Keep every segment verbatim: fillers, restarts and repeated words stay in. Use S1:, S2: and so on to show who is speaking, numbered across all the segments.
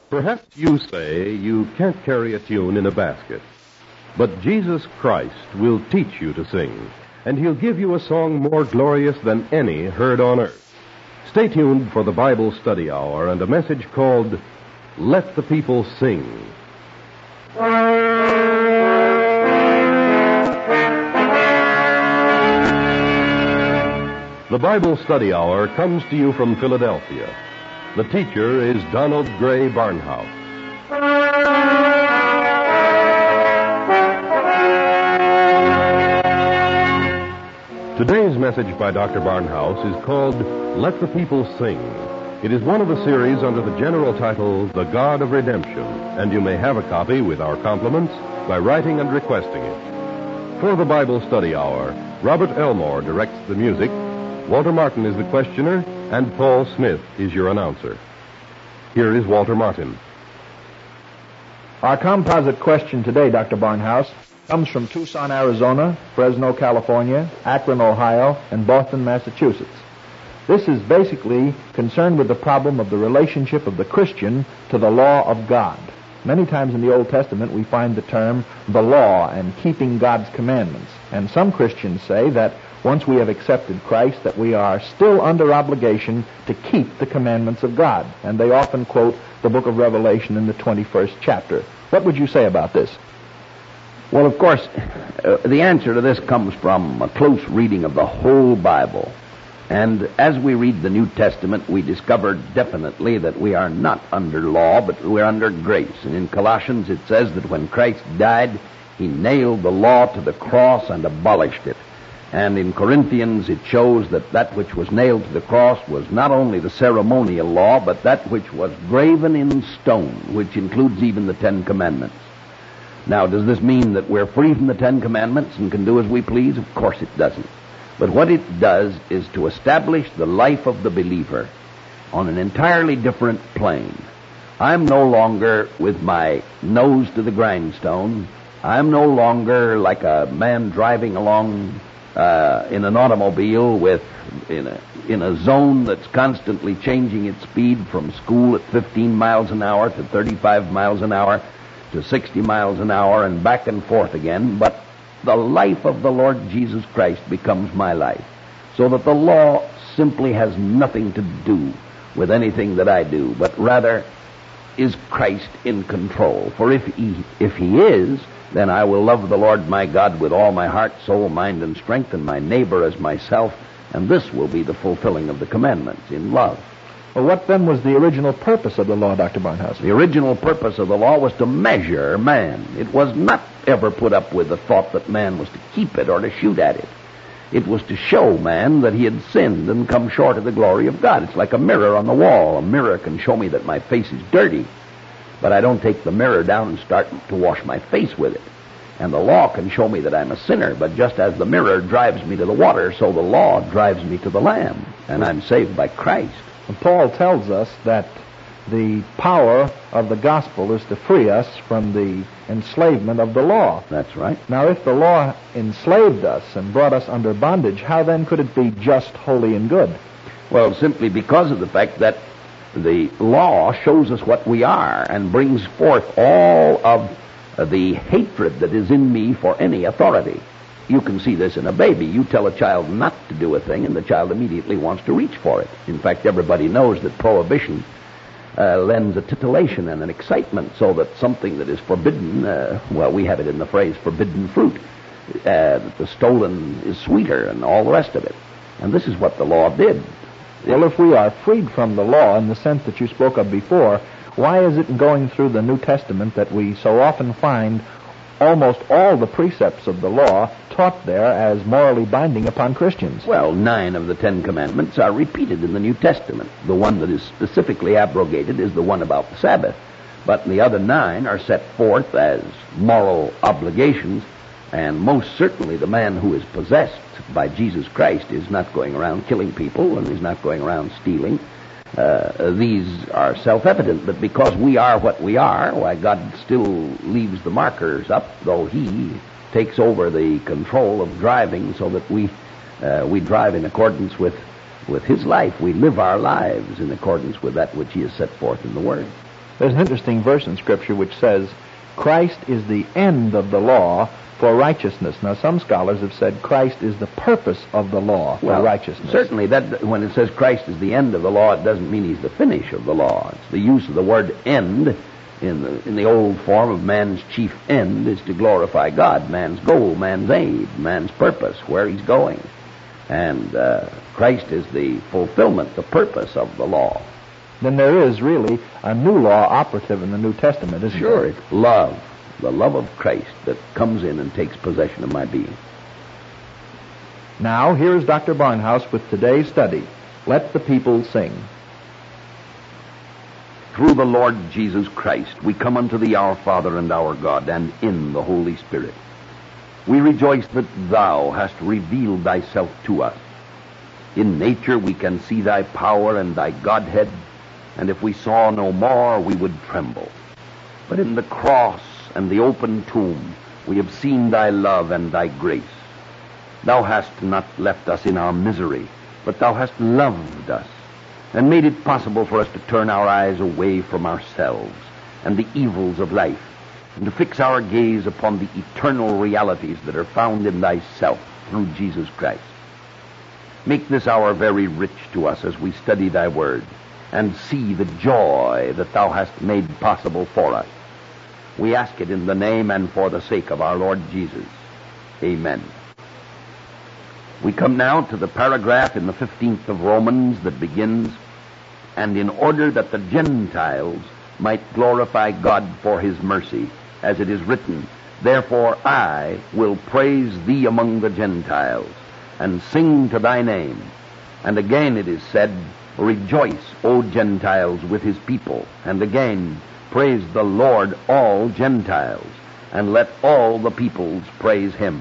S1: Perhaps you say you can't carry a tune in a basket. But Jesus Christ will teach you to sing, and he'll give you a song more glorious than any heard on earth. Stay tuned for the Bible Study Hour and a message called, Let the People Sing. The Bible Study Hour comes to you from Philadelphia. The teacher is Donald Gray Barnhouse. Today's message by Doctor Barnhouse is called, Let the People Sing. It is one of a series under the general title, The God of Redemption, and you may have a copy with our compliments by writing and requesting it. For the Bible Study Hour, Robert Elmore directs the music, Walter Martin is the questioner, and Paul Smith is your announcer. Here is Walter Martin.
S2: Our composite question today, Doctor Barnhouse, comes from Tucson, Arizona, Fresno, California, Akron, Ohio, and Boston, Massachusetts. This is basically concerned with the problem of the relationship of the Christian to the law of God. Many times in the Old Testament we find the term the law and keeping God's commandments. And some Christians say that once we have accepted Christ, that we are still under obligation to keep the commandments of God. And they often quote the book of Revelation in the twenty-first chapter. What would you say about this?
S3: Well, of course, uh, the answer to this comes from a close reading of the whole Bible. And as we read the New Testament, we discover definitely that we are not under law, but we're under grace. And in Colossians it says that when Christ died, he nailed the law to the cross and abolished it. And in Corinthians it shows that that which was nailed to the cross was not only the ceremonial law, but that which was graven in stone, which includes even the Ten Commandments. Now, does this mean that we're free from the Ten Commandments and can do as we please? Of course it doesn't. But what it does is to establish the life of the believer on an entirely different plane. I'm no longer with my nose to the grindstone. I'm no longer like a man driving along uh, in an automobile with in a, in a zone that's constantly changing its speed from school at fifteen miles an hour to thirty-five miles an hour to sixty miles an hour and back and forth again, but the life of the Lord Jesus Christ becomes my life, so that the law simply has nothing to do with anything that I do, but rather is Christ in control. For if he, if he is, then I will love the Lord my God with all my heart, soul, mind, and strength, and my neighbor as myself, and this will be the fulfilling of the commandments in love.
S2: Well, what then was the original purpose of the law, Doctor Barnhouse?
S3: The original purpose of the law was to measure man. It was not ever put up with the thought that man was to keep it or to shoot at it. It was to show man that he had sinned and come short of the glory of God. It's like a mirror on the wall. A mirror can show me that my face is dirty, but I don't take the mirror down and start to wash my face with it. And the law can show me that I'm a sinner, but just as the mirror drives me to the water, so the law drives me to the Lamb, and I'm saved by Christ.
S2: And Paul tells us that the power of the gospel is to free us from the enslavement of the law.
S3: That's right.
S2: Now, if the law enslaved us and brought us under bondage, how then could it be just, holy, and good?
S3: Well, simply because of the fact that the law shows us what we are and brings forth all of the hatred that is in me for any authority. You can see this in a baby. You tell a child not to do a thing, and the child immediately wants to reach for it. In fact, everybody knows that prohibition uh, lends a titillation and an excitement, so that something that is forbidden, uh, well, we have it in the phrase forbidden fruit, uh, that the stolen is sweeter and all the rest of it. And this is what the law did.
S2: Well, if we are freed from the law in the sense that you spoke of before, why is it in going through the New Testament that we so often find almost all the precepts of the law taught there as morally binding upon Christians?
S3: Well, nine of the Ten Commandments are repeated in the New Testament. The one that is specifically abrogated is the one about the Sabbath. But the other nine are set forth as moral obligations, and most certainly the man who is possessed by Jesus Christ is not going around killing people and is not going around stealing. Uh, these are self-evident, but because we are what we are, why, God still leaves the markers up, though he takes over the control of driving so that we uh, we drive in accordance with, with his life. We live our lives in accordance with that which he has set forth in the Word.
S2: There's an interesting verse in Scripture which says, Christ is the end of the law for righteousness. Now, some scholars have said Christ is the purpose of the law for
S3: well,
S2: righteousness.
S3: Certainly, that when it says Christ is the end of the law, it doesn't mean he's the finish of the law. It's the use of the word end in the, in the old form of man's chief end is to glorify God, man's goal, man's aid, man's purpose, where he's going. And uh, Christ is the fulfillment, the purpose of the law.
S2: Then there is really a new law operative in the New Testament, isn't
S3: Sure,
S2: there?
S3: it's love, the love of Christ that comes in and takes possession of my being.
S2: Now, here's Doctor Barnhouse with today's study. Let the people sing.
S3: Through the Lord Jesus Christ, we come unto thee, our Father and our God, and in the Holy Spirit. We rejoice that thou hast revealed thyself to us. In nature we can see thy power and thy Godhead, and if we saw no more, we would tremble. But in the cross and the open tomb, we have seen thy love and thy grace. Thou hast not left us in our misery, but thou hast loved us, and made it possible for us to turn our eyes away from ourselves and the evils of life, and to fix our gaze upon the eternal realities that are found in thyself through Jesus Christ. Make this hour very rich to us as we study thy word, and see the joy that thou hast made possible for us. We ask it in the name and for the sake of our Lord Jesus. Amen. We come now to the paragraph in the fifteenth of Romans that begins, and in order that the Gentiles might glorify God for his mercy, as it is written, therefore I will praise thee among the Gentiles, and sing to thy name. And again it is said, rejoice, O Gentiles, with his people. And again, praise the Lord, all Gentiles, and let all the peoples praise him.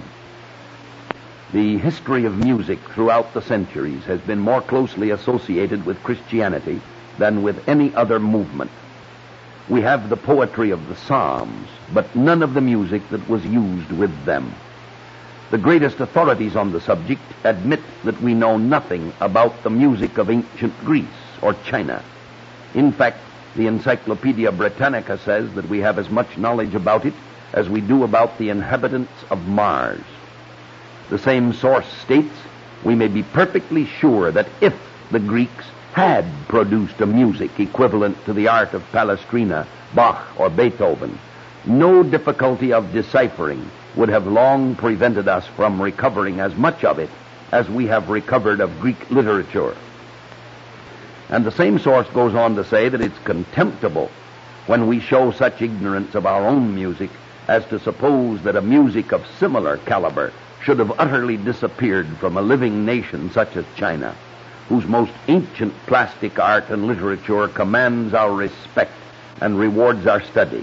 S3: The history of music throughout the centuries has been more closely associated with Christianity than with any other movement. We have the poetry of the Psalms, but none of the music that was used with them. The greatest authorities on the subject admit that we know nothing about the music of ancient Greece or China. In fact, the Encyclopedia Britannica says that we have as much knowledge about it as we do about the inhabitants of Mars. The same source states, we may be perfectly sure that if the Greeks had produced a music equivalent to the art of Palestrina, Bach, or Beethoven, no difficulty of deciphering would have long prevented us from recovering as much of it as we have recovered of Greek literature. And the same source goes on to say that it's contemptible when we show such ignorance of our own music as to suppose that a music of similar caliber should have utterly disappeared from a living nation such as China, whose most ancient plastic art and literature commands our respect and rewards our study.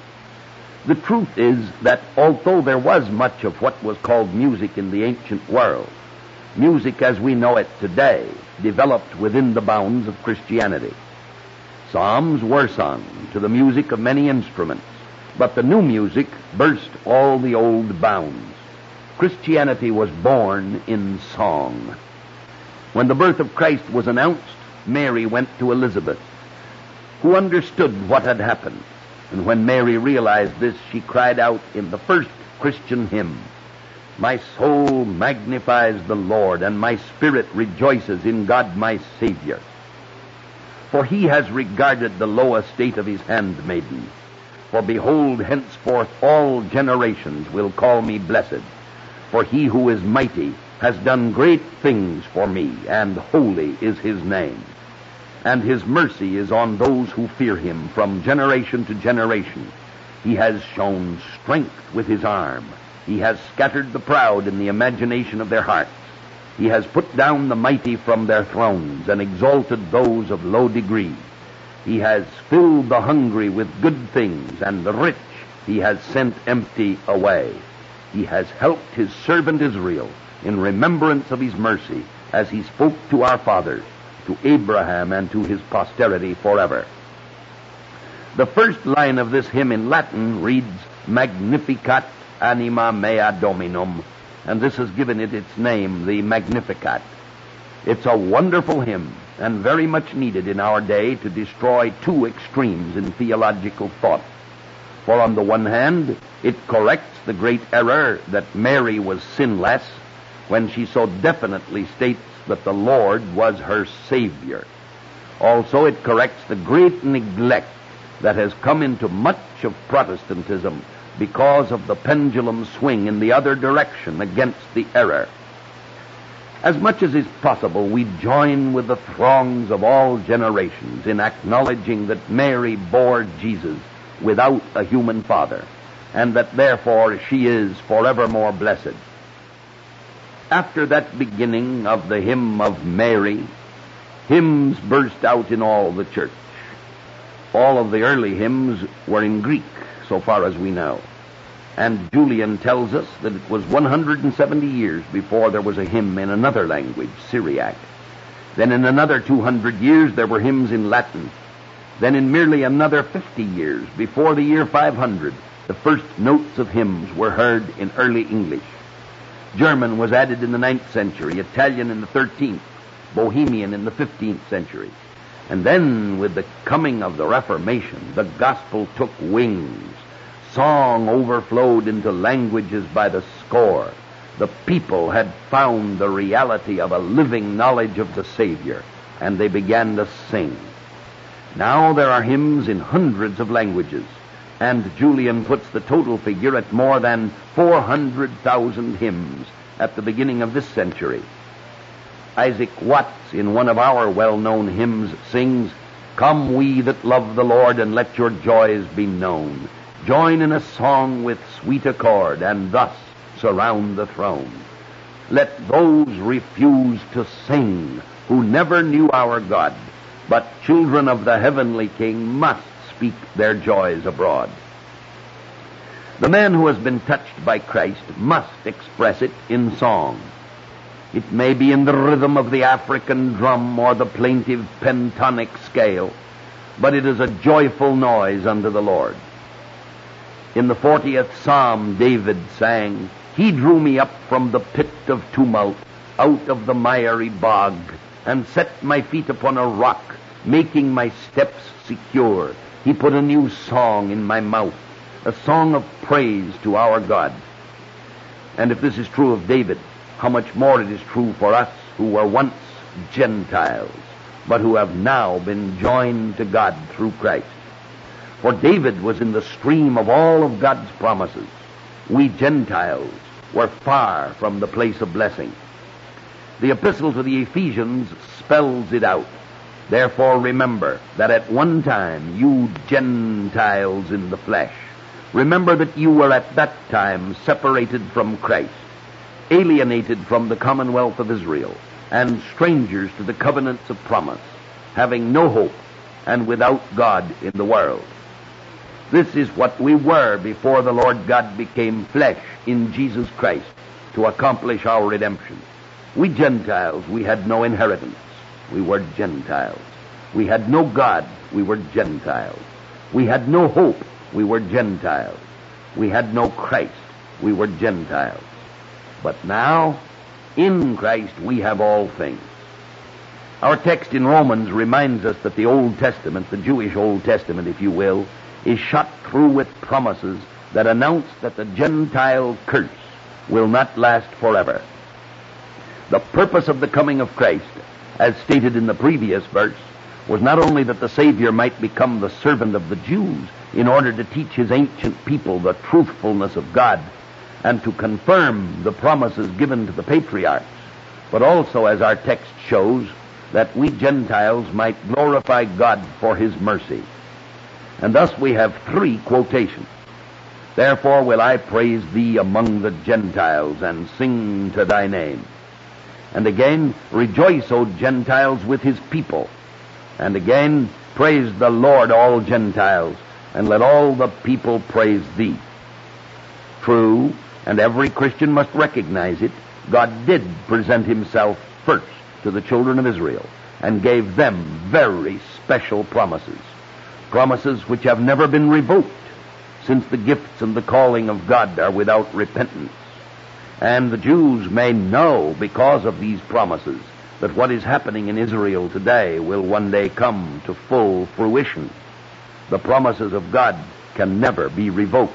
S3: The truth is that although there was much of what was called music in the ancient world, music as we know it today developed within the bounds of Christianity. Psalms were sung to the music of many instruments, but the new music burst all the old bounds. Christianity was born in song. When the birth of Christ was announced, Mary went to Elizabeth, who understood what had happened. And when Mary realized this, she cried out in the first Christian hymn, my soul magnifies the Lord, and my spirit rejoices in God my Savior. For he has regarded the low estate of his handmaiden. For behold, henceforth all generations will call me blessed. For he who is mighty has done great things for me, and holy is his name. And his mercy is on those who fear him from generation to generation. He has shown strength with his arm. He has scattered the proud in the imagination of their hearts. He has put down the mighty from their thrones and exalted those of low degree. He has filled the hungry with good things, and the rich he has sent empty away. He has helped his servant Israel in remembrance of his mercy, as he spoke to our fathers, to Abraham and to his posterity forever. The first line of this hymn in Latin reads, Magnificat anima mea Dominum, and this has given it its name, the Magnificat. It's a wonderful hymn, and very much needed in our day to destroy two extremes in theological thought. For on the one hand, it corrects the great error that Mary was sinless when she so definitely states that the Lord was her Savior. Also, it corrects the great neglect that has come into much of Protestantism because of the pendulum swing in the other direction against the error. As much as is possible, we join with the throngs of all generations in acknowledging that Mary bore Jesus without a human father, and that therefore she is forevermore blessed. After that beginning of the hymn of Mary, hymns burst out in all the church. All of the early hymns were in Greek, so far as we know. And Julian tells us that it was one hundred seventy years before there was a hymn in another language, Syriac. Then in another two hundred years there were hymns in Latin. Then in merely another fifty years, before the year five hundred, the first notes of hymns were heard in early English. German was added in the ninth century, Italian in the thirteenth, Bohemian in the fifteenth century. And then, with the coming of the Reformation, the gospel took wings. Song overflowed into languages by the score. The people had found the reality of a living knowledge of the Savior, and they began to sing. Now there are hymns in hundreds of languages, and Julian puts the total figure at more than four hundred thousand hymns at the beginning of this century. Isaac Watts, in one of our well-known hymns, sings, "Come we that love the Lord, and let your joys be known. Join in a song with sweet accord, and thus surround the throne. Let those refuse to sing who never knew our God, but children of the heavenly King must speak their joys abroad." The man who has been touched by Christ must express it in song. It may be in the rhythm of the African drum or the plaintive pentatonic scale, but it is a joyful noise unto the Lord. In the fortieth Psalm, David sang, "He drew me up from the pit of tumult, out of the miry bog, and set my feet upon a rock, making my steps secure. He put a new song in my mouth, a song of praise to our God." And if this is true of David, how much more it is true for us who were once Gentiles, but who have now been joined to God through Christ. For David was in the stream of all of God's promises. We Gentiles were far from the place of blessing. The epistle to the Ephesians spells it out. Therefore remember that at one time you Gentiles in the flesh, remember that you were at that time separated from Christ, alienated from the commonwealth of Israel, and strangers to the covenants of promise, having no hope, and without God in the world. This is what we were before the Lord God became flesh in Jesus Christ to accomplish our redemption. We Gentiles, we had no inheritance. We were Gentiles. We had no God. We were Gentiles. We had no hope. We were Gentiles. We had no Christ. We were Gentiles. But now, in Christ, we have all things. Our text in Romans reminds us that the Old Testament, the Jewish Old Testament, if you will, is shot through with promises that announce that the Gentile curse will not last forever. The purpose of the coming of Christ, as stated in the previous verse, was not only that the Savior might become the servant of the Jews in order to teach his ancient people the truthfulness of God and to confirm the promises given to the patriarchs, but also, as our text shows, that we Gentiles might glorify God for his mercy. And thus we have three quotations. "Therefore will I praise thee among the Gentiles, and sing to thy name." And again, "Rejoice, O Gentiles, with his people." And again, "Praise the Lord, all Gentiles, and let all the people praise thee." True, and every Christian must recognize it, God did present himself first to the children of Israel, and gave them very special promises. Promises which have never been revoked, since the gifts and the calling of God are without repentance. And the Jews may know, because of these promises, that what is happening in Israel today will one day come to full fruition. The promises of God can never be revoked.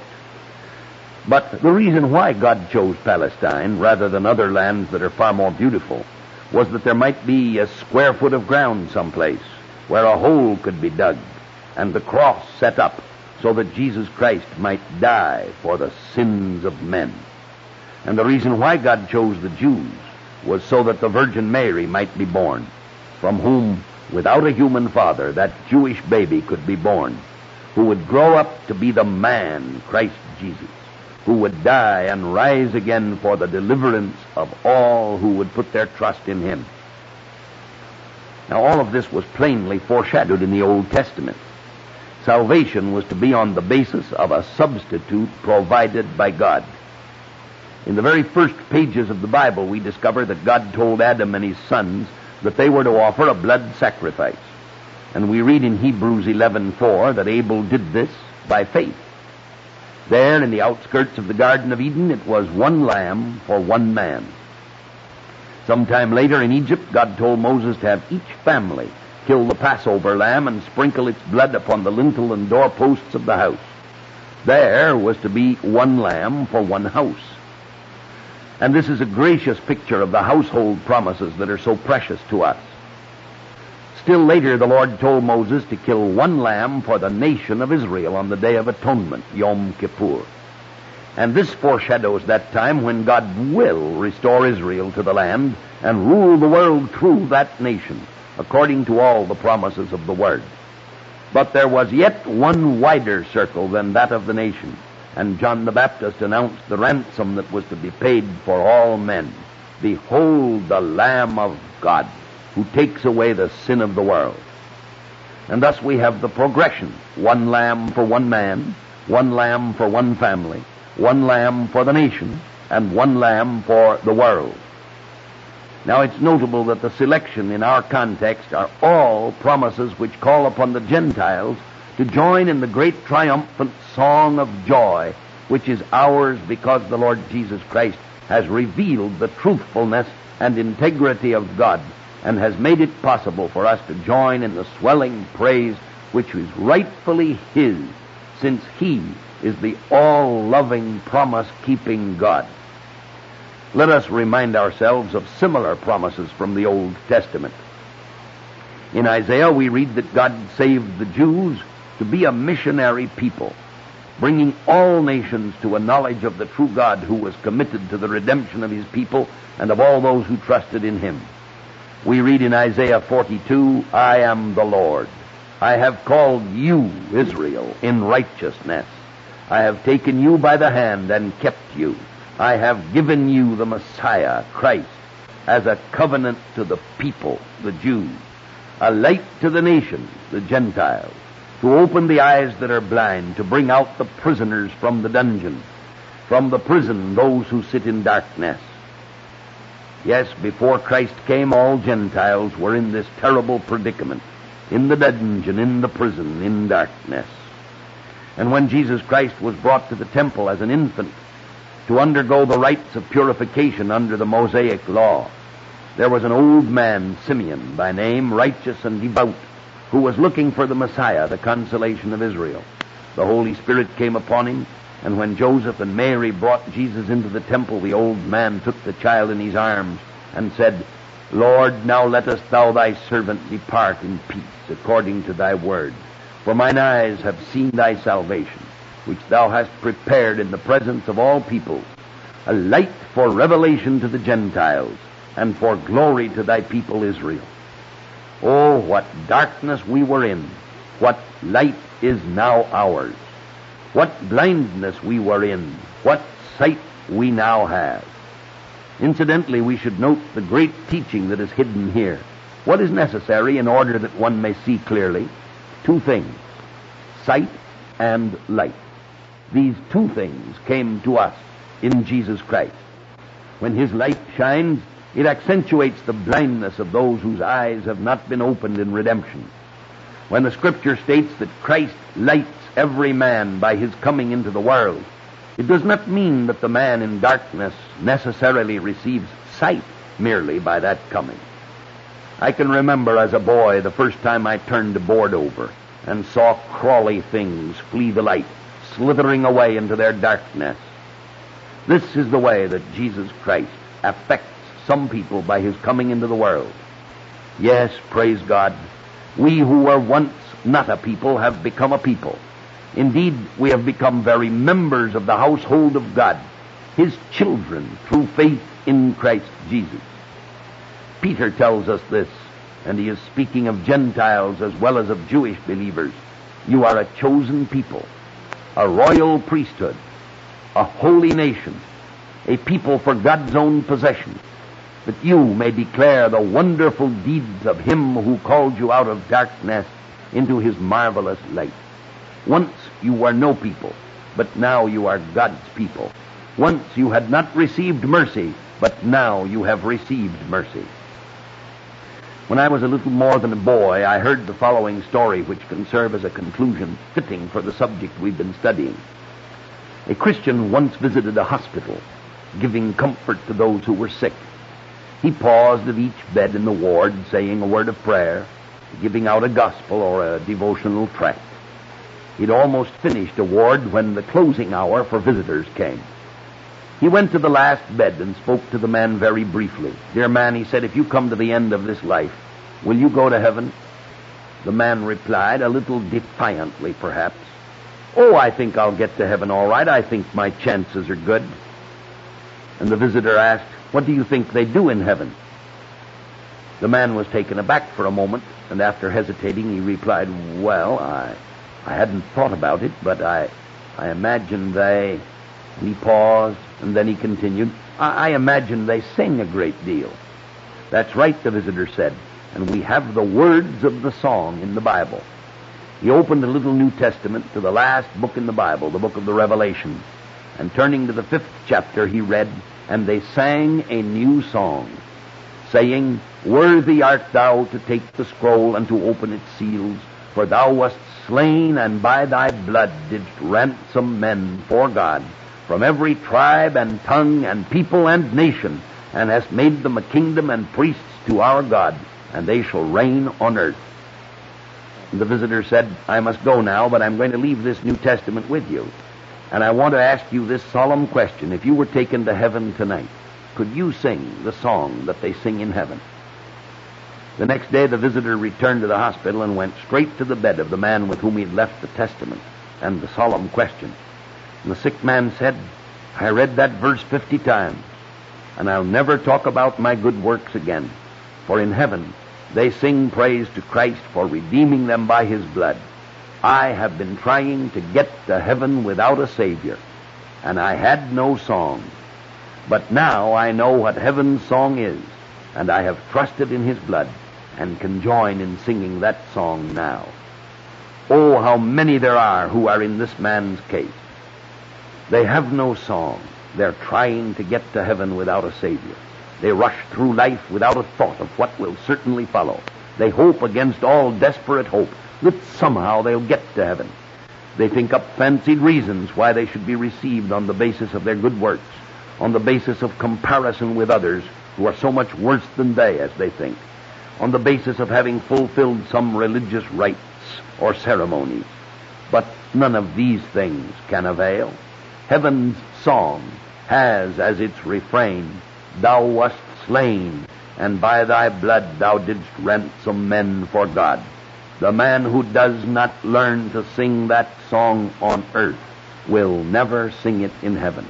S3: But the reason why God chose Palestine rather than other lands that are far more beautiful was that there might be a square foot of ground someplace where a hole could be dug and the cross set up so that Jesus Christ might die for the sins of men. And the reason why God chose the Jews was so that the Virgin Mary might be born, from whom, without a human father, that Jewish baby could be born, who would grow up to be the man, Christ Jesus, who would die and rise again for the deliverance of all who would put their trust in him. Now, all of this was plainly foreshadowed in the Old Testament. Salvation was to be on the basis of a substitute provided by God. In the very first pages of the Bible, we discover that God told Adam and his sons that they were to offer a blood sacrifice. And we read in Hebrews eleven four that Abel did this by faith. There, in the outskirts of the Garden of Eden, it was one lamb for one man. Sometime later in Egypt, God told Moses to have each family kill the Passover lamb and sprinkle its blood upon the lintel and doorposts of the house. There was to be one lamb for one house. And this is a gracious picture of the household promises that are so precious to us. Still later, the Lord told Moses to kill one lamb for the nation of Israel on the Day of Atonement, Yom Kippur. And this foreshadows that time when God will restore Israel to the land and rule the world through that nation, according to all the promises of the Word. But there was yet one wider circle than that of the nation, and John the Baptist announced the ransom that was to be paid for all men. Behold the Lamb of God, who takes away the sin of the world. And thus we have the progression: one lamb for one man, one lamb for one family, one lamb for the nation, and one lamb for the world. Now, it's notable that the selection in our context are all promises which call upon the Gentiles to join in the great triumphant song of joy, which is ours because the Lord Jesus Christ has revealed the truthfulness and integrity of God and has made it possible for us to join in the swelling praise which is rightfully His, since He is the all-loving, promise-keeping God. Let us remind ourselves of similar promises from the Old Testament. In Isaiah, we read that God saved the Jews to be a missionary people, bringing all nations to a knowledge of the true God who was committed to the redemption of His people and of all those who trusted in Him. We read in Isaiah forty-two, I am the Lord. I have called you, Israel, in righteousness. I have taken you by the hand and kept you. I have given you the Messiah, Christ, as a covenant to the people, the Jews, a light to the nations, the Gentiles, to open the eyes that are blind, to bring out the prisoners from the dungeon, from the prison those who sit in darkness. Yes, before Christ came, all Gentiles were in this terrible predicament, in the dungeon, in the prison, in darkness. And when Jesus Christ was brought to the temple as an infant to undergo the rites of purification under the Mosaic law, there was an old man, Simeon by name, righteous and devout, who was looking for the Messiah, the consolation of Israel. The Holy Spirit came upon him, and when Joseph and Mary brought Jesus into the temple, the old man took the child in his arms and said, Lord, now lettest thou thy servant depart in peace, according to thy word. For mine eyes have seen thy salvation, which thou hast prepared in the presence of all peoples, a light for revelation to the Gentiles, and for glory to thy people Israel. Oh, what darkness we were in! What light is now ours! What blindness we were in! What sight we now have! Incidentally, we should note the great teaching that is hidden here. What is necessary in order that one may see clearly? Two things: sight and light. These two things came to us in Jesus Christ. When His light shines, it accentuates the blindness of those whose eyes have not been opened in redemption. When the Scripture states that Christ lights every man by His coming into the world, it does not mean that the man in darkness necessarily receives sight merely by that coming. I can remember as a boy the first time I turned a board over and saw crawly things flee the light, slithering away into their darkness. This is the way that Jesus Christ affects some people by his coming into the world. Yes, praise God, we who were once not a people have become a people. Indeed, we have become very members of the household of God, his children, through faith in Christ Jesus. Peter tells us this, and he is speaking of Gentiles as well as of Jewish believers. You are a chosen people, a royal priesthood, a holy nation, a people for God's own possession, that you may declare the wonderful deeds of him who called you out of darkness into his marvelous light. Once you were no people, but now you are God's people. Once you had not received mercy, but now you have received mercy. When I was a little more than a boy, I heard the following story, which can serve as a conclusion fitting for the subject we've been studying. A Christian once visited a hospital, giving comfort to those who were sick. He paused at each bed in the ward, saying a word of prayer, giving out a gospel or a devotional tract. He'd almost finished a ward when the closing hour for visitors came. He went to the last bed and spoke to the man very briefly. Dear man, he said, if you come to the end of this life, will you go to heaven? The man replied, a little defiantly perhaps, oh, I think I'll get to heaven all right. I think my chances are good. And the visitor asked, what do you think they do in heaven? The man was taken aback for a moment, and after hesitating, he replied, well, I, I hadn't thought about it, but I, I imagine they... And he paused, and then he continued, I, I imagine they sing a great deal. That's right, the visitor said, and we have the words of the song in the Bible. He opened the little New Testament to the last book in the Bible, the book of the Revelation, and turning to the fifth chapter, he read, and they sang a new song, saying, worthy art thou to take the scroll and to open its seals, for thou wast slain, and by thy blood didst ransom men for God, from every tribe and tongue and people and nation, and hast made them a kingdom and priests to our God, and they shall reign on earth. The visitor said, I must go now, but I'm going to leave this New Testament with you. And I want to ask you this solemn question. If you were taken to heaven tonight, could you sing the song that they sing in heaven? The next day the visitor returned to the hospital and went straight to the bed of the man with whom he had left the testament and the solemn question. And the sick man said, I read that verse fifty times, and I'll never talk about my good works again, for in heaven they sing praise to Christ for redeeming them by his blood. I have been trying to get to heaven without a Savior, and I had no song. But now I know what heaven's song is, and I have trusted in his blood, and can join in singing that song now. Oh, how many there are who are in this man's case. They have no song. They're trying to get to heaven without a Savior. They rush through life without a thought of what will certainly follow. They hope against all desperate hope that somehow they'll get to heaven. They think up fancied reasons why they should be received on the basis of their good works, on the basis of comparison with others who are so much worse than they, as they think, on the basis of having fulfilled some religious rites or ceremonies. But none of these things can avail. Heaven's song has as its refrain, thou wast slain, and by thy blood thou didst ransom men for God. The man who does not learn to sing that song on earth will never sing it in heaven.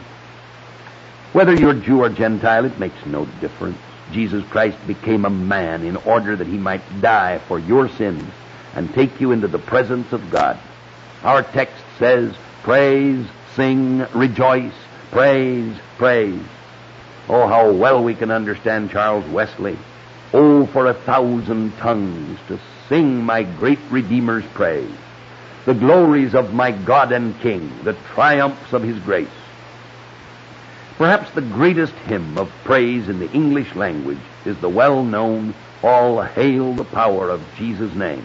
S3: Whether you're Jew or Gentile, it makes no difference. Jesus Christ became a man in order that he might die for your sins and take you into the presence of God. Our text says, praise, sing, rejoice, praise, praise. Oh, how well we can understand Charles Wesley. Oh, for a thousand tongues to sing my great Redeemer's praise, the glories of my God and King, the triumphs of his grace. Perhaps the greatest hymn of praise in the English language is the well-known, All Hail the Power of Jesus' Name.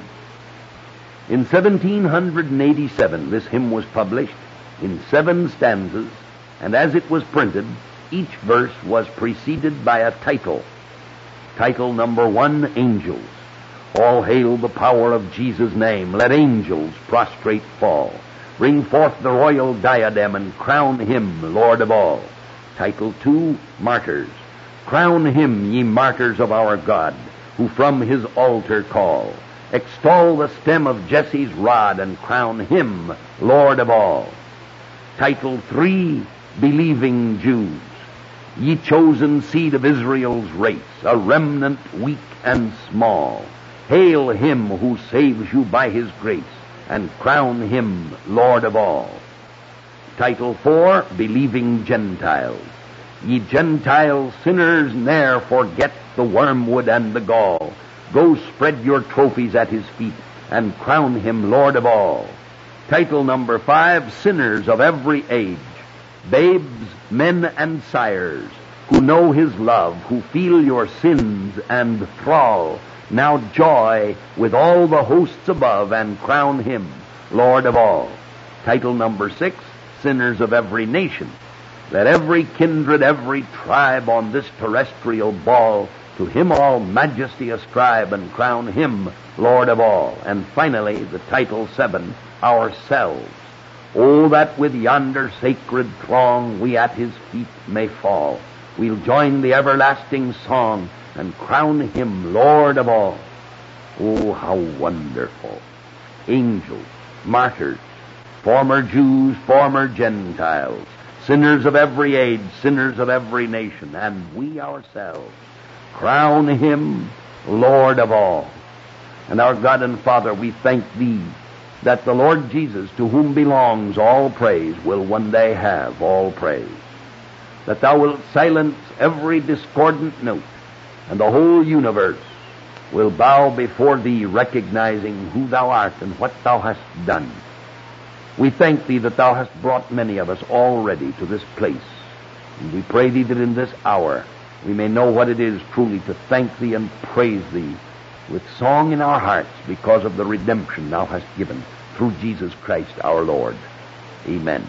S3: In seventeen eighty-seven, this hymn was published in seven stanzas, and as it was printed, each verse was preceded by a title. Title number one, Angels. All hail the power of Jesus' name. Let angels prostrate fall. Bring forth the royal diadem and crown him Lord of all. Title two, Martyrs. Crown him, ye martyrs of our God, who from his altar call. Extol the stem of Jesse's rod and crown him Lord of all. Title three, Believing Jews. Ye chosen seed of Israel's race, a remnant weak and small. Hail him who saves you by his grace, and crown him Lord of all. Title four, Believing Gentiles. Ye Gentile sinners, ne'er forget the wormwood and the gall. Go spread your trophies at his feet, and crown him Lord of all. Title number five, Sinners of every age. Babes, men, and sires, who know his love, who feel your sins and thrall, now joy with all the hosts above, and crown him Lord of all. Title number six, Sinners of every nation. Let every kindred, every tribe on this terrestrial ball to him all majesty ascribe, and crown him Lord of all. And finally, the title seven, Ourselves. Oh, that with yonder sacred throng we at his feet may fall. We'll join the everlasting song and crown him Lord of all. Oh, how wonderful. Angels, martyrs, former Jews, former Gentiles, sinners of every age, sinners of every nation, and we ourselves crown him Lord of all. And our God and Father, we thank thee that the Lord Jesus, to whom belongs all praise, will one day have all praise. That thou wilt silence every discordant note, and the whole universe will bow before thee, recognizing who thou art and what thou hast done. We thank thee that thou hast brought many of us already to this place. And we pray thee that in this hour we may know what it is truly to thank thee and praise thee with song in our hearts because of the redemption thou hast given through Jesus Christ our Lord. Amen.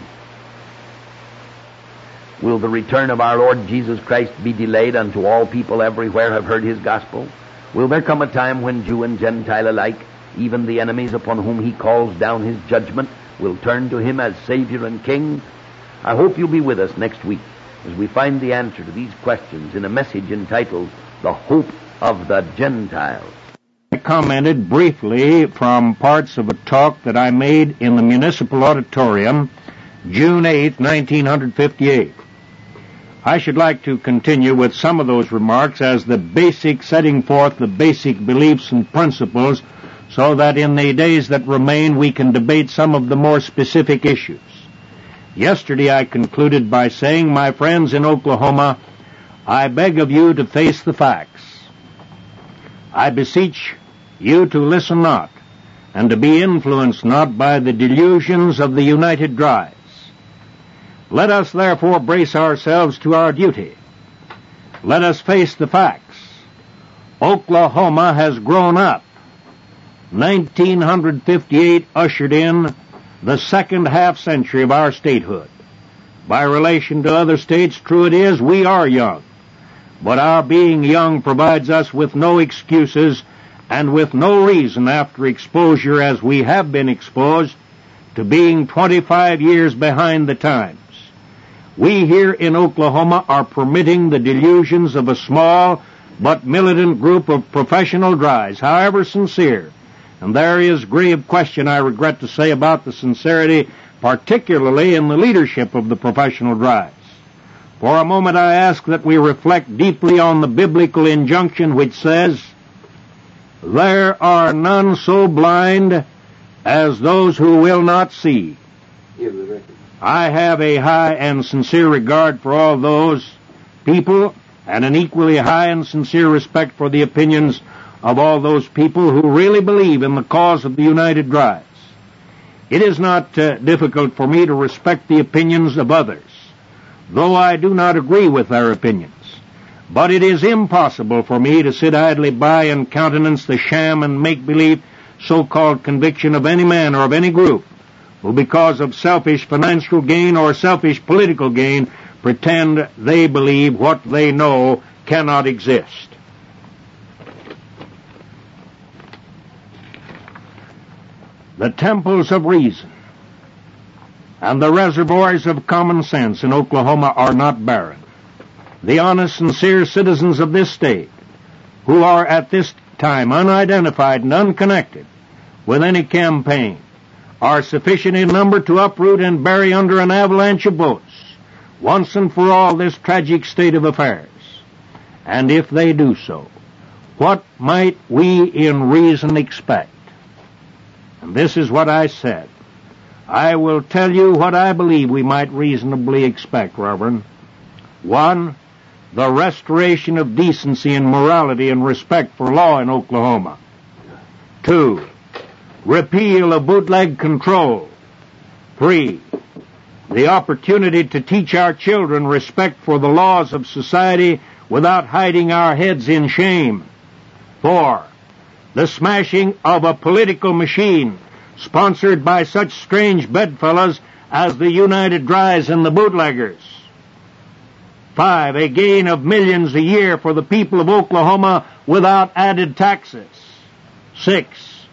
S3: Will the return of our Lord Jesus Christ be delayed until all people everywhere have heard his gospel? Will there come a time when Jew and Gentile alike, even the enemies upon whom he calls down his judgment, will turn to him as Savior and King? I hope you'll be with us next week as we find the answer to these questions in a message entitled, The Hope of the Gentiles.
S4: I commented briefly from parts of a talk that I made in the Municipal Auditorium June eighth, nineteen fifty-eight. I should like to continue with some of those remarks as the basic, setting forth the basic beliefs and principles, so that in the days that remain we can debate some of the more specific issues. Yesterday I concluded by saying, my friends in Oklahoma, I beg of you to face the facts. I beseech you to listen not, and to be influenced not by the delusions of the United Drives. Let us therefore brace ourselves to our duty. Let us face the facts. Oklahoma has grown up. nineteen fifty-eight ushered in the second half century of our statehood. By relation to other states, true it is, we are young. But our being young provides us with no excuses and with no reason, after exposure as we have been exposed, to being twenty-five years behind the times. We here in Oklahoma are permitting the delusions of a small but militant group of professional drives, however sincere. And there is grave question, I regret to say, about the sincerity, particularly in the leadership of the professional drives. For a moment I ask that we reflect deeply on the biblical injunction which says, there are none so blind as those who will not see. I have a high and sincere regard for all those people, and an equally high and sincere respect for the opinions of all those people who really believe in the cause of the United Drives. It is not uh, difficult for me to respect the opinions of others, though I do not agree with their opinions. But it is impossible for me to sit idly by and countenance the sham and make-believe so-called conviction of any man or of any group who, because of selfish financial gain or selfish political gain, pretend they believe what they know cannot exist. the temples of reason and the reservoirs of common sense in Oklahoma are not barren. The honest, sincere citizens of this state, who are at this time unidentified and unconnected with any campaign, are sufficient in number to uproot and bury under an avalanche of votes once and for all this tragic state of affairs. And if they do so, what might we in reason expect? And this is what I said. I will tell you what I believe we might reasonably expect, Reverend. One, the restoration of decency and morality and respect for law in Oklahoma. Two, repeal of bootleg control. Three, the opportunity to teach our children respect for the laws of society without hiding our heads in shame. Four, the smashing of a political machine sponsored by such strange bedfellows as the United Dries and the bootleggers. Five, a gain of millions a year for the people of Oklahoma without added taxes. Six,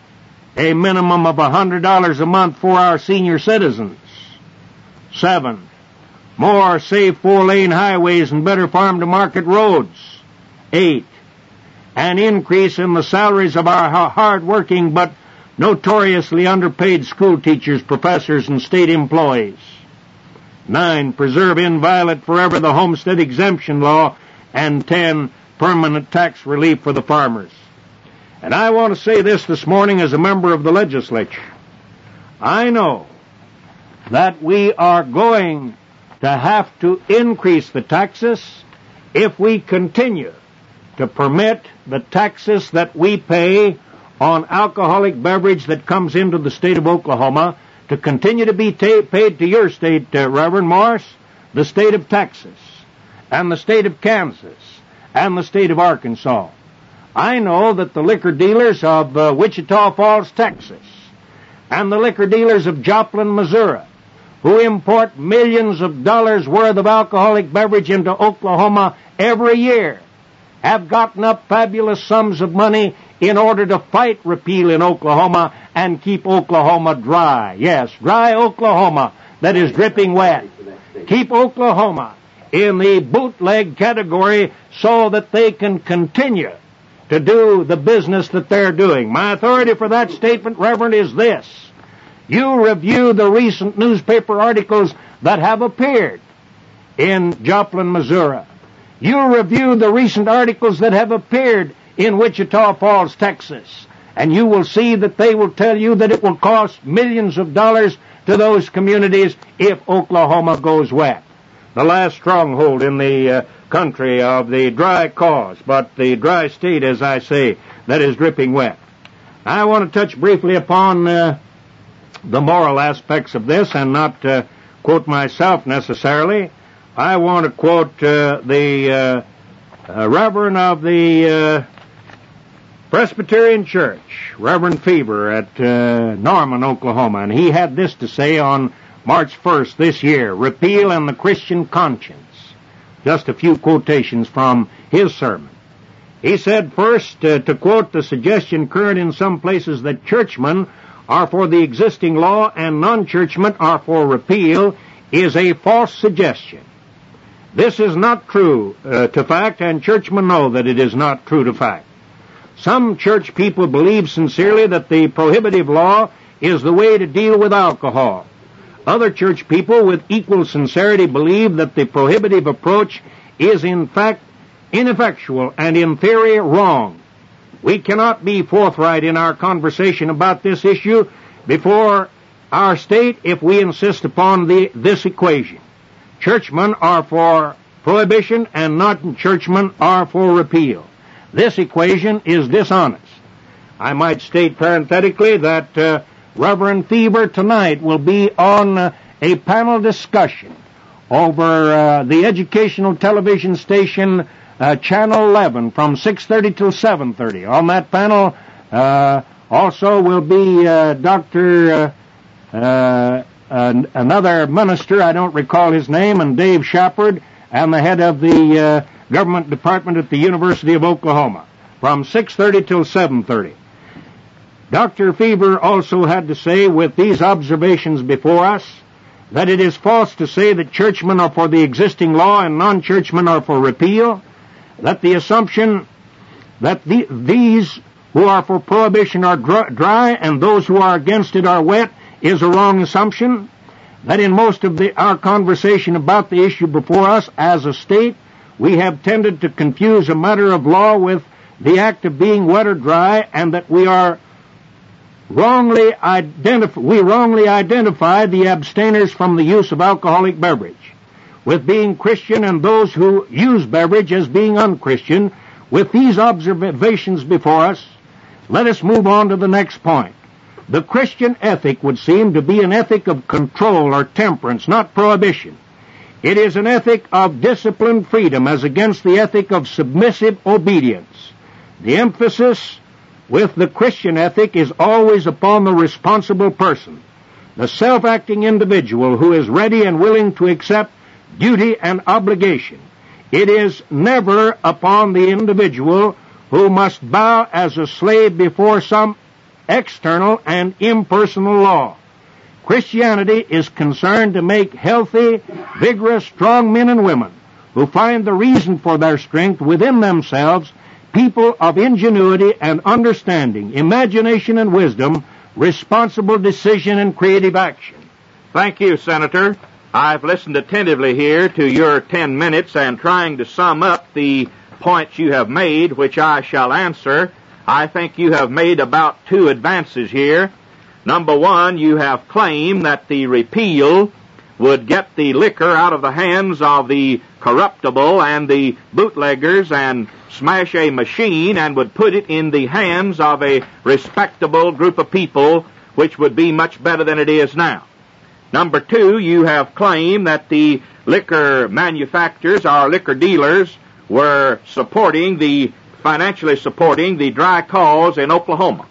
S4: a minimum of one hundred dollars a month for our senior citizens. Seven, more safe four-lane highways and better farm-to-market roads. Eight, an increase in the salaries of our hard-working but notoriously underpaid school teachers, professors, and state employees. Nine, preserve inviolate forever the homestead exemption law. And ten, permanent tax relief for the farmers. And I want to say this this morning as a member of the legislature. I know that we are going to have to increase the taxes if we continue to permit the taxes that we pay on alcoholic beverage that comes into the state of Oklahoma to continue to be ta- paid to your state, uh, Reverend Morris, the state of Texas, and the state of Kansas, and the state of Arkansas. I know that the liquor dealers of uh, Wichita Falls, Texas, and the liquor dealers of Joplin, Missouri, who import millions of dollars worth of alcoholic beverage into Oklahoma every year, have gotten up fabulous sums of money in order to fight repeal in Oklahoma and keep Oklahoma dry. Yes, dry Oklahoma that is dripping wet. Keep Oklahoma in the bootleg category so that they can continue to do the business that they're doing. My authority for that statement, Reverend, is this. You review the recent newspaper articles that have appeared in Joplin, Missouri. You review the recent articles that have appeared in Wichita Falls, Texas, and you will see that they will tell you that it will cost millions of dollars to those communities if Oklahoma goes wet. The last stronghold in the uh, country of the dry cause, but the dry state, as I say, that is dripping wet. I want to touch briefly upon uh, the moral aspects of this and not uh, quote myself necessarily. I want to quote uh, the uh, uh, Reverend of the uh, Presbyterian Church, Reverend Fever at uh, Norman, Oklahoma, and he had this to say on March first this year, Repeal and the Christian Conscience. Just a few quotations from his sermon. He said, first, uh, to quote the suggestion current in some places that churchmen are for the existing law and non-churchmen are for repeal is a false suggestion. This is not true uh, to fact, and churchmen know that it is not true to fact. Some church people believe sincerely that the prohibitive law is the way to deal with alcohol. Other church people with equal sincerity believe that the prohibitive approach is in fact ineffectual and in theory wrong. We cannot be forthright in our conversation about this issue before our state if we insist upon the, this equation. Churchmen are for prohibition and non-churchmen are for repeal. This equation is dishonest. I might state parenthetically that uh, Reverend Fever tonight will be on uh, a panel discussion over uh, the educational television station uh, Channel eleven from six thirty till seven thirty. On that panel uh, also will be uh, Doctor Uh, uh, an, another minister, I don't recall his name, and Dave Shepard, and the head of the uh, government department at the University of Oklahoma from six thirty till seven thirty. Doctor Fever also had to say, with these observations before us, that it is false to say that churchmen are for the existing law and non-churchmen are for repeal, that the assumption that the, these who are for prohibition are dry and those who are against it are wet is a wrong assumption, that in most of the, our conversation about the issue before us as a state, we have tended to confuse a matter of law with the act of being wet or dry, and that we are wrongly identif- we wrongly identify the abstainers from the use of alcoholic beverage with being Christian and those who use beverage as being unchristian. With these observations before us, let us move on to the next point. The Christian ethic would seem to be an ethic of control or temperance, not prohibition. It is an ethic of disciplined freedom as against the ethic of submissive obedience. The emphasis with the Christian ethic is always upon the responsible person, the self-acting individual who is ready and willing to accept duty and obligation. It is never upon the individual who must bow as a slave before some external and impersonal law. Christianity is concerned to make healthy, vigorous, strong men and women who find the reason for their strength within themselves, people of ingenuity and understanding, imagination and wisdom, responsible decision and creative action.
S5: Thank you, Senator. I've listened attentively here to your ten minutes and trying to sum up the points you have made, which I shall answer. I think you have made about two advances here. Number one, you have claimed that the repeal would get the liquor out of the hands of the corruptible and the bootleggers and smash a machine and would put it in the hands of a respectable group of people, which would be much better than it is now. Number two, you have claimed that the liquor manufacturers, our liquor dealers, were supporting the, financially supporting the dry cause in Oklahoma.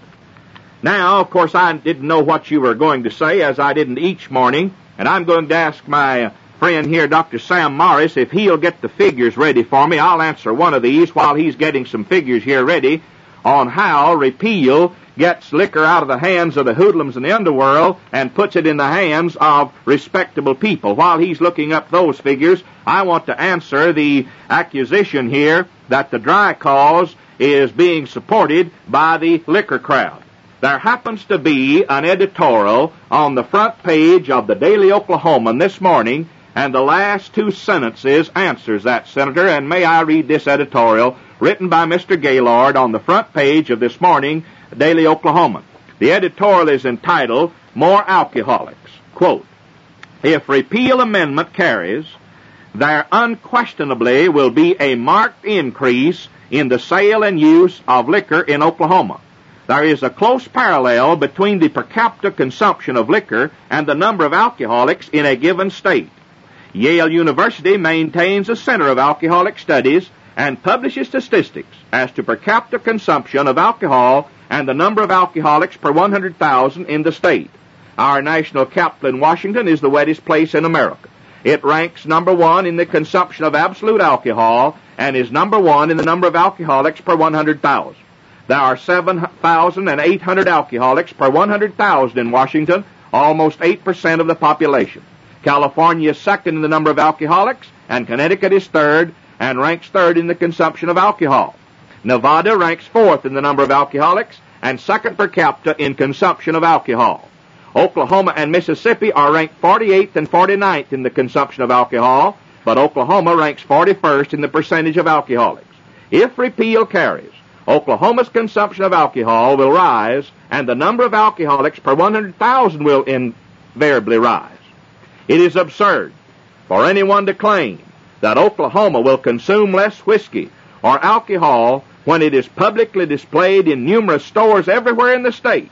S5: Now, of course, I didn't know what you were going to say, as I didn't each morning, and I'm going to ask my friend here, Doctor Sam Morris, if he'll get the figures ready for me. I'll answer one of these while he's getting some figures here ready on how repeal gets liquor out of the hands of the hoodlums in the underworld and puts it in the hands of respectable people. While he's looking up those figures, I want to answer the accusation here that the dry cause is being supported by the liquor crowd. There happens to be an editorial on the front page of the Daily Oklahoman this morning, and the last two sentences answers that, Senator, and may I read this editorial written by Mister Gaylord on the front page of this morning Daily Oklahoman. The editorial is entitled, More Alcoholics. Quote, if repeal amendment carries, there unquestionably will be a marked increase in the sale and use of liquor in Oklahoma. There is a close parallel between the per capita consumption of liquor and the number of alcoholics in a given state. Yale University maintains a Center of Alcoholic Studies and publishes statistics as to per capita consumption of alcohol and the number of alcoholics per one hundred thousand in the state. Our national capital in Washington is the wettest place in America. It ranks number one in the consumption of absolute alcohol and is number one in the number of alcoholics per one hundred thousand. There are seven thousand eight hundred alcoholics per one hundred thousand in Washington, almost eight percent of the population. California is second in the number of alcoholics, and Connecticut is third, and ranks third in the consumption of alcohol. Nevada ranks fourth in the number of alcoholics, and second per capita in consumption of alcohol. Oklahoma and Mississippi are ranked forty-eighth and forty-ninth in the consumption of alcohol, but Oklahoma ranks forty-first in the percentage of alcoholics. If repeal carries, Oklahoma's consumption of alcohol will rise, and the number of alcoholics per one hundred thousand will invariably rise. It is absurd for anyone to claim that Oklahoma will consume less whiskey or alcohol when it is publicly displayed in numerous stores everywhere in the state.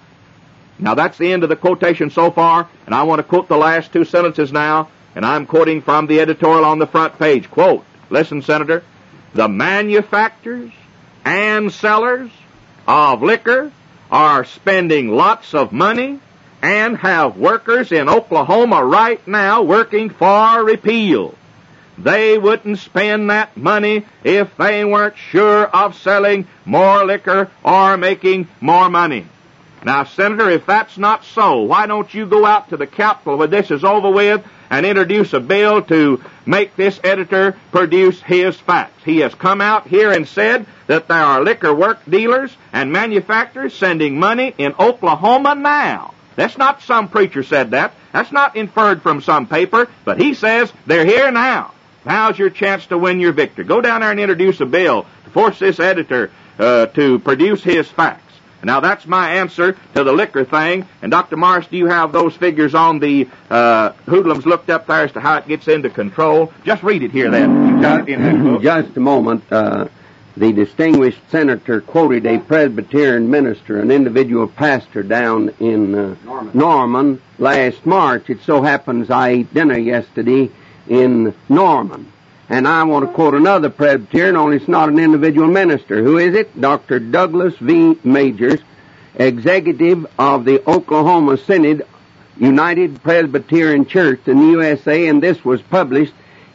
S5: Now, that's the end of the quotation so far, and I want to quote the last two sentences now, and I'm quoting from the editorial on the front page. Quote, listen, Senator, the manufacturers and sellers of liquor are spending lots of money and have workers in Oklahoma right now working for repeal. They wouldn't spend that money if they weren't sure of selling more liquor or making more money. Now, Senator, if that's not so, why don't you go out to the Capitol when this is over with and introduce a bill to make this editor produce his facts? He has come out here and said that there are liquor work dealers and manufacturers sending money in Oklahoma now. That's not some preacher said that. That's not inferred from some paper, but he says they're here now. Now's your chance to win your victory. Go down there and introduce a bill to force this editor uh, to produce his facts. Now, that's my answer to the liquor thing. And, Doctor Morris, do you have those figures on the uh, hoodlums looked up there as to how it gets into control? Just read it here, then. You got it in that book.
S6: Just a moment. Uh, the distinguished senator quoted a Presbyterian minister, an individual pastor down in uh, Norman. Norman last March. It so happens I ate dinner yesterday in Norman. And I want to quote another Presbyterian, only it's not an individual minister. Who is it? Doctor Douglas V. Majors, executive of the Oklahoma Synod United Presbyterian Church in the U S A, and this was published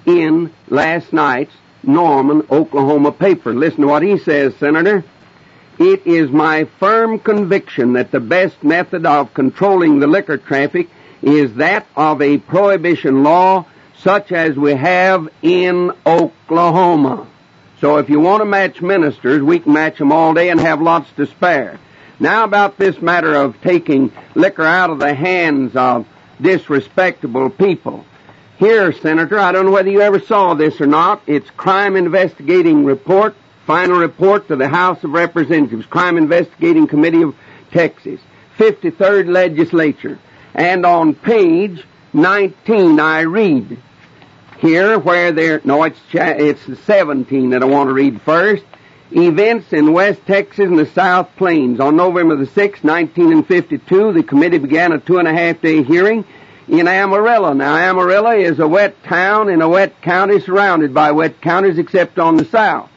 S6: in last night's Norman, Oklahoma paper. Listen to what he says, Senator. It is my firm conviction that the best method of controlling the liquor traffic is that of a prohibition law such as we have in Oklahoma. So if you want to match ministers, we can match them all day and have lots to spare. Now about this matter of taking liquor out of the hands of disrespectable people. Here, Senator, I don't know whether you ever saw this or not. It's Crime Investigating Report, final report to the House of Representatives, Crime Investigating Committee of Texas, fifty-third Legislature. And on page nineteen, I read here where there, no, it's, it's seventeen that I want to read first. Events in West Texas and the South Plains. On November the sixth, nineteen fifty-two, the committee began a two and a half day hearing in Amarillo. Now, Amarillo is a wet town in a wet county surrounded by wet counties except on the south.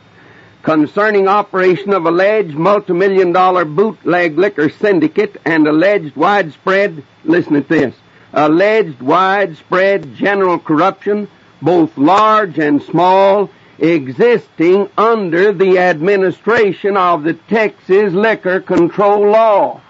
S6: Concerning operation of alleged multi-million dollar bootleg liquor syndicate and alleged widespread, listen to this, alleged widespread general corruption, both large and small, existing under the administration of the Texas Liquor Control Law.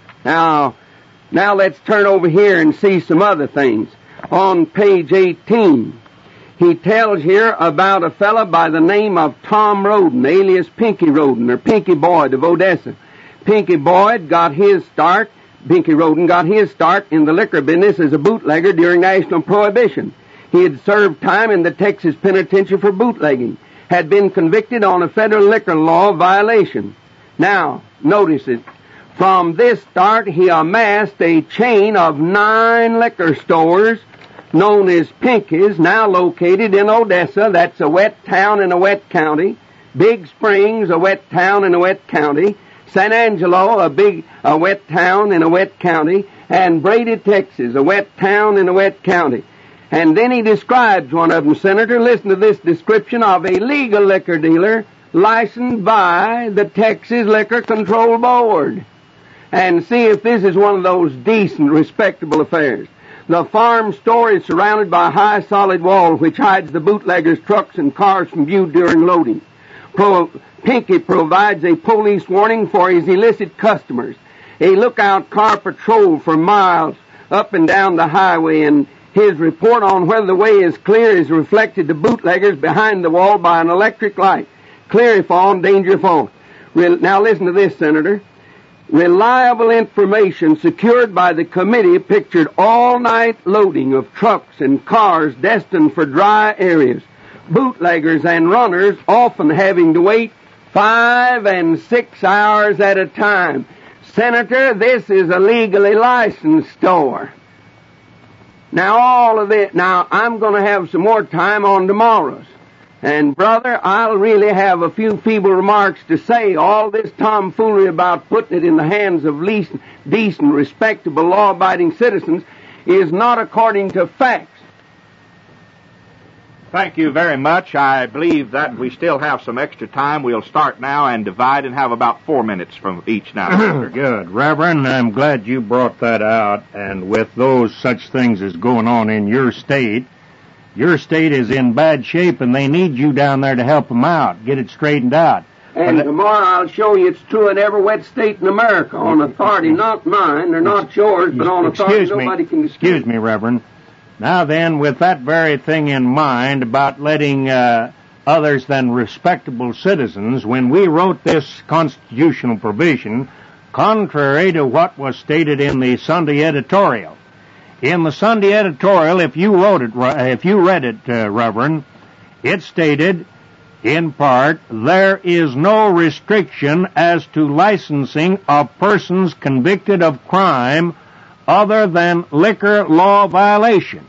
S6: Now, now let's turn over here and see some other things. On page eighteen, he tells here about a fellow by the name of Tom Roden, alias Pinky Roden, or Pinky Boyd of Odessa. Pinky Boyd got his start Pinky Roden got his start in the liquor business as a bootlegger during national prohibition. He had served time in the Texas penitentiary for bootlegging, had been convicted on a federal liquor law violation. Now, notice it. From this start, he amassed a chain of nine liquor stores known as Pinky's, now located in Odessa. That's a wet town in a wet county. Big Springs, a wet town in a wet county. San Angelo, a big, a wet town in a wet county, and Brady, Texas, a wet town in a wet county. And then he describes one of them, Senator. Listen to this description of a legal liquor dealer licensed by the Texas Liquor Control Board. And see if this is one of those decent, respectable affairs. The farm store is surrounded by a high solid wall which hides the bootleggers' trucks and cars from view during loading. Pro- Pinky provides a police warning for his illicit customers, a lookout car patrol for miles up and down the highway, and his report on whether the way is clear is reflected to bootleggers behind the wall by an electric light. Clear if on, danger if on. Re- now listen to this, Senator. Reliable information secured by the committee pictured all-night loading of trucks and cars destined for dry areas. Bootleggers and runners often having to wait five and six hours at a time. Senator, this is a legally licensed store. Now all of it, now I'm going to have some more time on tomorrow's. And brother, I'll really have a few feeble remarks to say. All this tomfoolery about putting it in the hands of least decent, respectable, law-abiding citizens is not according to facts.
S5: Thank you very much. I believe that we still have some extra time. We'll start now and divide and have about four minutes from each now.
S4: Good. Reverend, I'm glad you brought that out. And with those such things as going on in your state, your state is in bad shape and they need you down there to help them out, get it straightened out.
S6: And tomorrow I'll show you it's true in every wet state in America on authority not mine, they're not yours, but on authority
S4: excuse
S6: nobody
S4: me,
S6: can dispute.
S4: Excuse me, Reverend. Now then, with that very thing in mind about letting uh, others than respectable citizens, when we wrote this constitutional provision, contrary to what was stated in the Sunday editorial, in the Sunday editorial, if you wrote it, if you read it, uh, Reverend, it stated, in part, there is no restriction as to licensing of persons convicted of crime other than liquor law violation.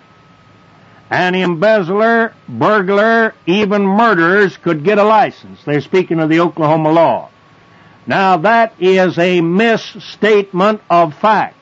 S4: An embezzler, burglar, even murderers could get a license. They're speaking of the Oklahoma law. Now that is a misstatement of fact.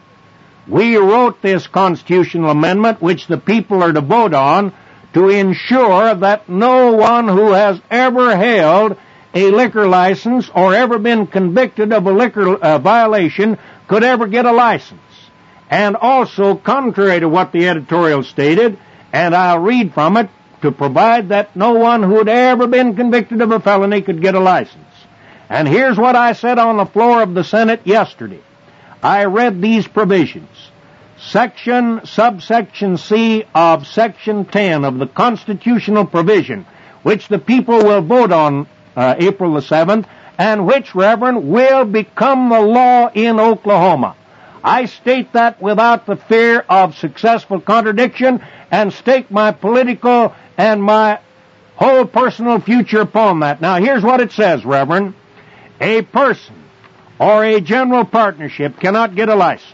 S4: We wrote this constitutional amendment, which the people are to vote on, to ensure that no one who has ever held a liquor license or ever been convicted of a liquor uh, violation could ever get a license. And also, contrary to what the editorial stated, and I'll read from it, to provide that no one who had ever been convicted of a felony could get a license. And here's what I said on the floor of the Senate yesterday. I read these provisions. Section, subsection C of Section ten of the constitutional provision, which the people will vote on uh, April the seventh, and which, Reverend, will become the law in Oklahoma. I state that without the fear of successful contradiction and stake my political and my whole personal future upon that. Now, here's what it says, Reverend. A person or a general partnership cannot get a license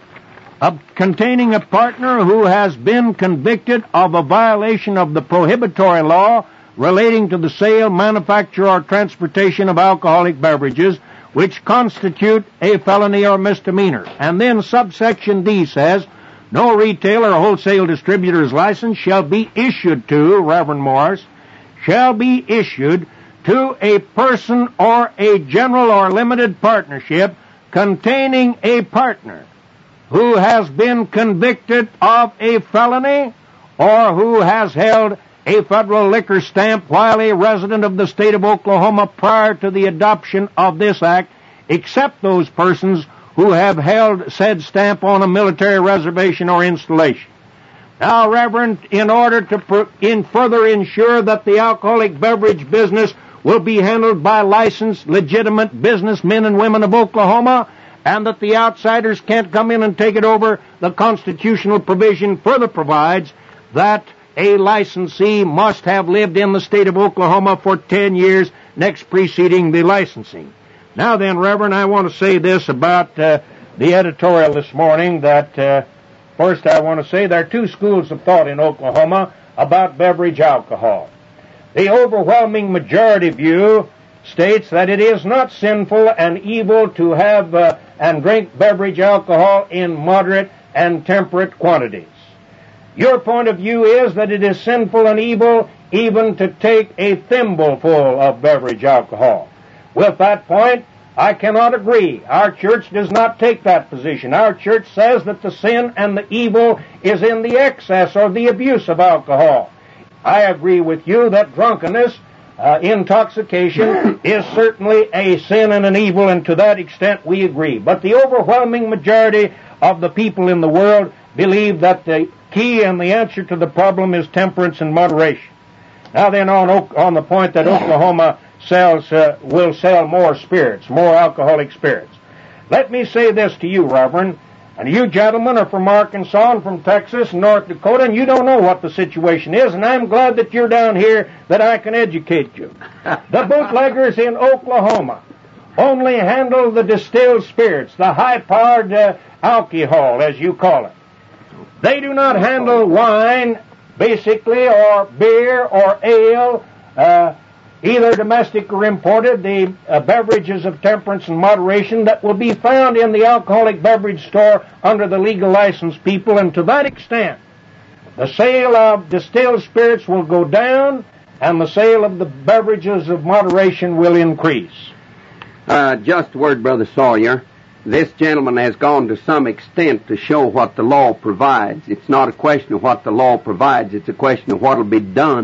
S4: of containing a partner who has been convicted of a violation of the prohibitory law relating to the sale, manufacture, or transportation of alcoholic beverages, which constitute a felony or misdemeanor. And then subsection D says, no retailer or wholesale distributor's license shall be issued to, Reverend Morris, shall be issued to a person or a general or limited partnership containing a partner who has been convicted of a felony or who has held a federal liquor stamp while a resident of the state of Oklahoma prior to the adoption of this act, except those persons who have held said stamp on a military reservation or installation. Now, Reverend, in order to pr- in further ensure that the alcoholic beverage business will be handled by licensed, legitimate businessmen and women of Oklahoma, and that the outsiders can't come in and take it over, the constitutional provision further provides that a licensee must have lived in the state of Oklahoma for ten years next preceding the licensing. Now then, Reverend, I want to say this about uh, the editorial this morning, that uh, first I want to say there are two schools of thought in Oklahoma about beverage alcohol. The overwhelming majority view states that it is not sinful and evil to have uh, and drink beverage alcohol in moderate and temperate quantities. Your point of view is that it is sinful and evil even to take a thimbleful of beverage alcohol. With that point, I cannot agree. Our church does not take that position. Our church says that the sin and the evil is in the excess or the abuse of alcohol. I agree with you that drunkenness, uh, intoxication, is certainly a sin and an evil, and to that extent we agree. But the overwhelming majority of the people in the world believe that the key and the answer to the problem is temperance and moderation. Now then, on on the point that Oklahoma sells uh, will sell more spirits, more alcoholic spirits. Let me say this to you, Reverend, and you gentlemen are from Arkansas and from Texas and North Dakota, and you don't know what the situation is, and I'm glad that you're down here that I can educate you. The bootleggers in Oklahoma only handle the distilled spirits, the high-powered uh, alcohol, as you call it. They do not handle wine, basically, or beer or ale, uh, either domestic or imported, the uh, beverages of temperance and moderation that will be found in the alcoholic beverage store under the legal license people, and to that extent, the sale of distilled spirits will go down and the sale of the beverages of moderation will increase.
S6: Uh, just a word, Brother Sawyer. This gentleman has gone to some extent to show what the law provides. It's not a question of what the law provides, it's a question of what will be done.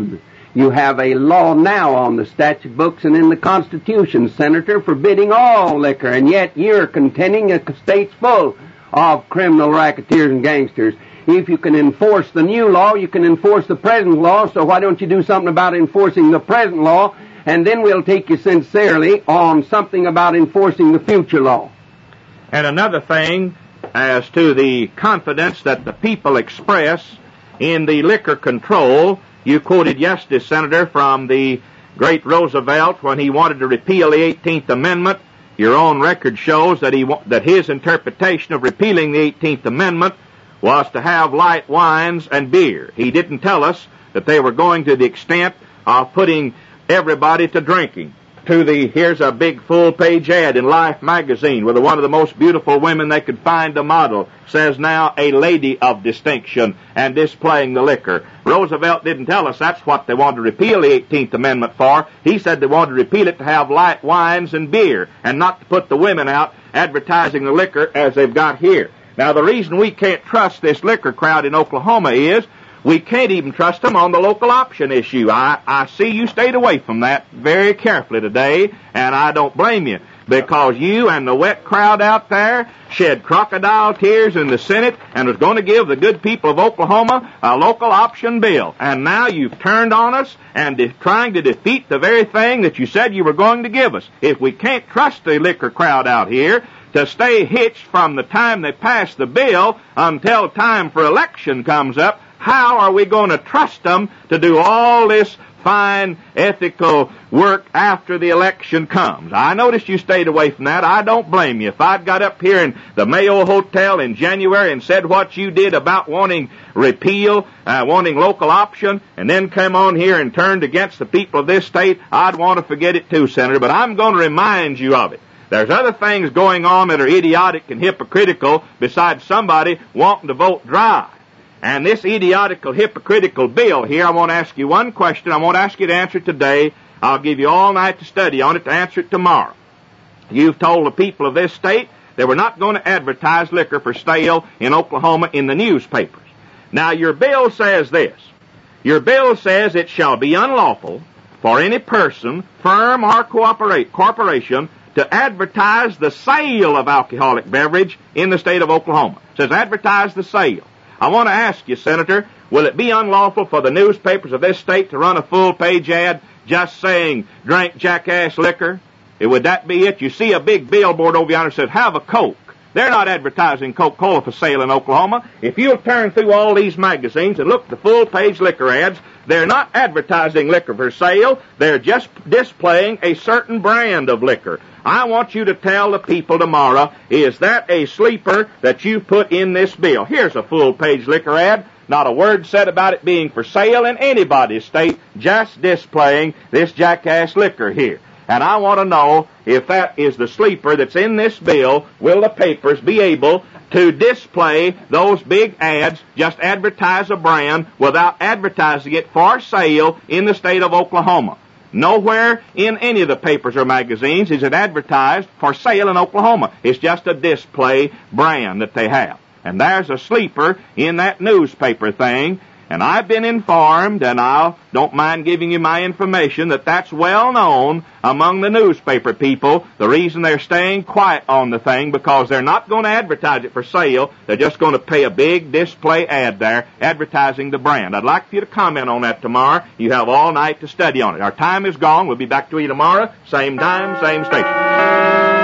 S6: You have a law now on the statute books and in the Constitution, Senator, forbidding all liquor, and yet you're contending a state's full of criminal racketeers and gangsters. If you can enforce the new law, you can enforce the present law, so why don't you do something about enforcing the present law, and then we'll take you sincerely on something about enforcing the future law.
S5: And another thing as to the confidence that the people express in the liquor control, you quoted yesterday, Senator, from the great Roosevelt when he wanted to repeal the eighteenth Amendment. Your own record shows that he that his interpretation of repealing the eighteenth Amendment was to have light wines and beer. He didn't tell us that they were going to the extent of putting everybody to drinking. To the, here's a big full-page ad in Life magazine with one of the most beautiful women they could find to model. Says now, a lady of distinction, and displaying the liquor. Roosevelt didn't tell us that's what they wanted to repeal the eighteenth Amendment for. He said they wanted to repeal it to have light wines and beer, and not to put the women out advertising the liquor as they've got here. Now, the reason we can't trust this liquor crowd in Oklahoma is we can't even trust them on the local option issue. I, I see you stayed away from that very carefully today, and I don't blame you, because you and the wet crowd out there shed crocodile tears in the Senate and was going to give the good people of Oklahoma a local option bill. And now you've turned on us and de- trying to defeat the very thing that you said you were going to give us. If we can't trust the liquor crowd out here to stay hitched from the time they pass the bill until time for election comes up, how are we going to trust them to do all this fine ethical work after the election comes? I noticed you stayed away from that. I don't blame you. If I'd got up here in the Mayo Hotel in January and said what you did about wanting repeal, uh, wanting local option, and then come on here and turned against the people of this state, I'd want to forget it too, Senator. But I'm going to remind you of it. There's other things going on that are idiotic and hypocritical besides somebody wanting to vote dry. And this idiotical, hypocritical bill here, I want to ask you one question. I won't ask you to answer it today. I'll give you all night to study on it to answer it tomorrow. You've told the people of this state they were not going to advertise liquor for sale in Oklahoma in the newspapers. Now, your bill says this. Your bill says it shall be unlawful for any person, firm, or cooperate, corporation to advertise the sale of alcoholic beverage in the state of Oklahoma. It says advertise the sale. I want to ask you, Senator, will it be unlawful for the newspapers of this state to run a full-page ad just saying, drink jackass liquor? Would that be it? You see a big billboard over yonder that says, have a Coke. They're not advertising Coca-Cola for sale in Oklahoma. If you'll turn through all these magazines and look at the full-page liquor ads, they're not advertising liquor for sale. They're just displaying a certain brand of liquor. I want you to tell the people tomorrow, is that a sleeper that you put in this bill? Here's a full-page liquor ad. Not a word said about it being for sale in anybody's state, just displaying this jackass liquor here. And I want to know if that is the sleeper that's in this bill, will the papers be able to display those big ads, just advertise a brand without advertising it for sale in the state of Oklahoma? Nowhere in any of the papers or magazines is it advertised for sale in Oklahoma. It's just a display brand that they have. And there's a sleeper in that newspaper thing. And I've been informed, and I don't mind giving you my information, that that's well known among the newspaper people. The reason they're staying quiet on the thing, because they're not going to advertise it for sale. They're just going to pay a big display ad there advertising the brand. I'd like for you to comment on that tomorrow. You have all night to study on it. Our time is gone. We'll be back to you tomorrow. Same time, same station.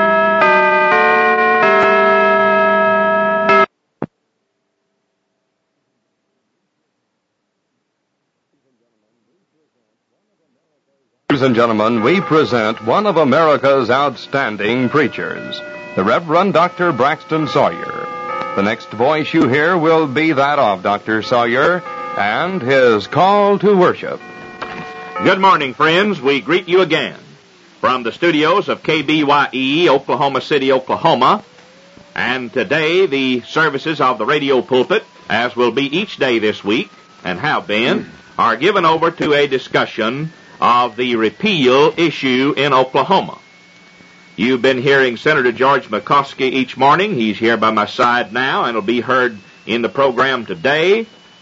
S1: Ladies and gentlemen, we present one of America's outstanding preachers, the Reverend Doctor Braxton Sawyer. The next voice you hear will be that of Doctor Sawyer and his call to worship.
S5: Good morning, friends. We greet you again from the studios of K B Y E, Oklahoma City, Oklahoma. And today, the services of the radio pulpit, as will be each day this week, and have been, are given over to a discussion of the repeal issue in Oklahoma. You've been hearing Senator George McCoskey each morning. He's here by my side now and will be heard in the program today.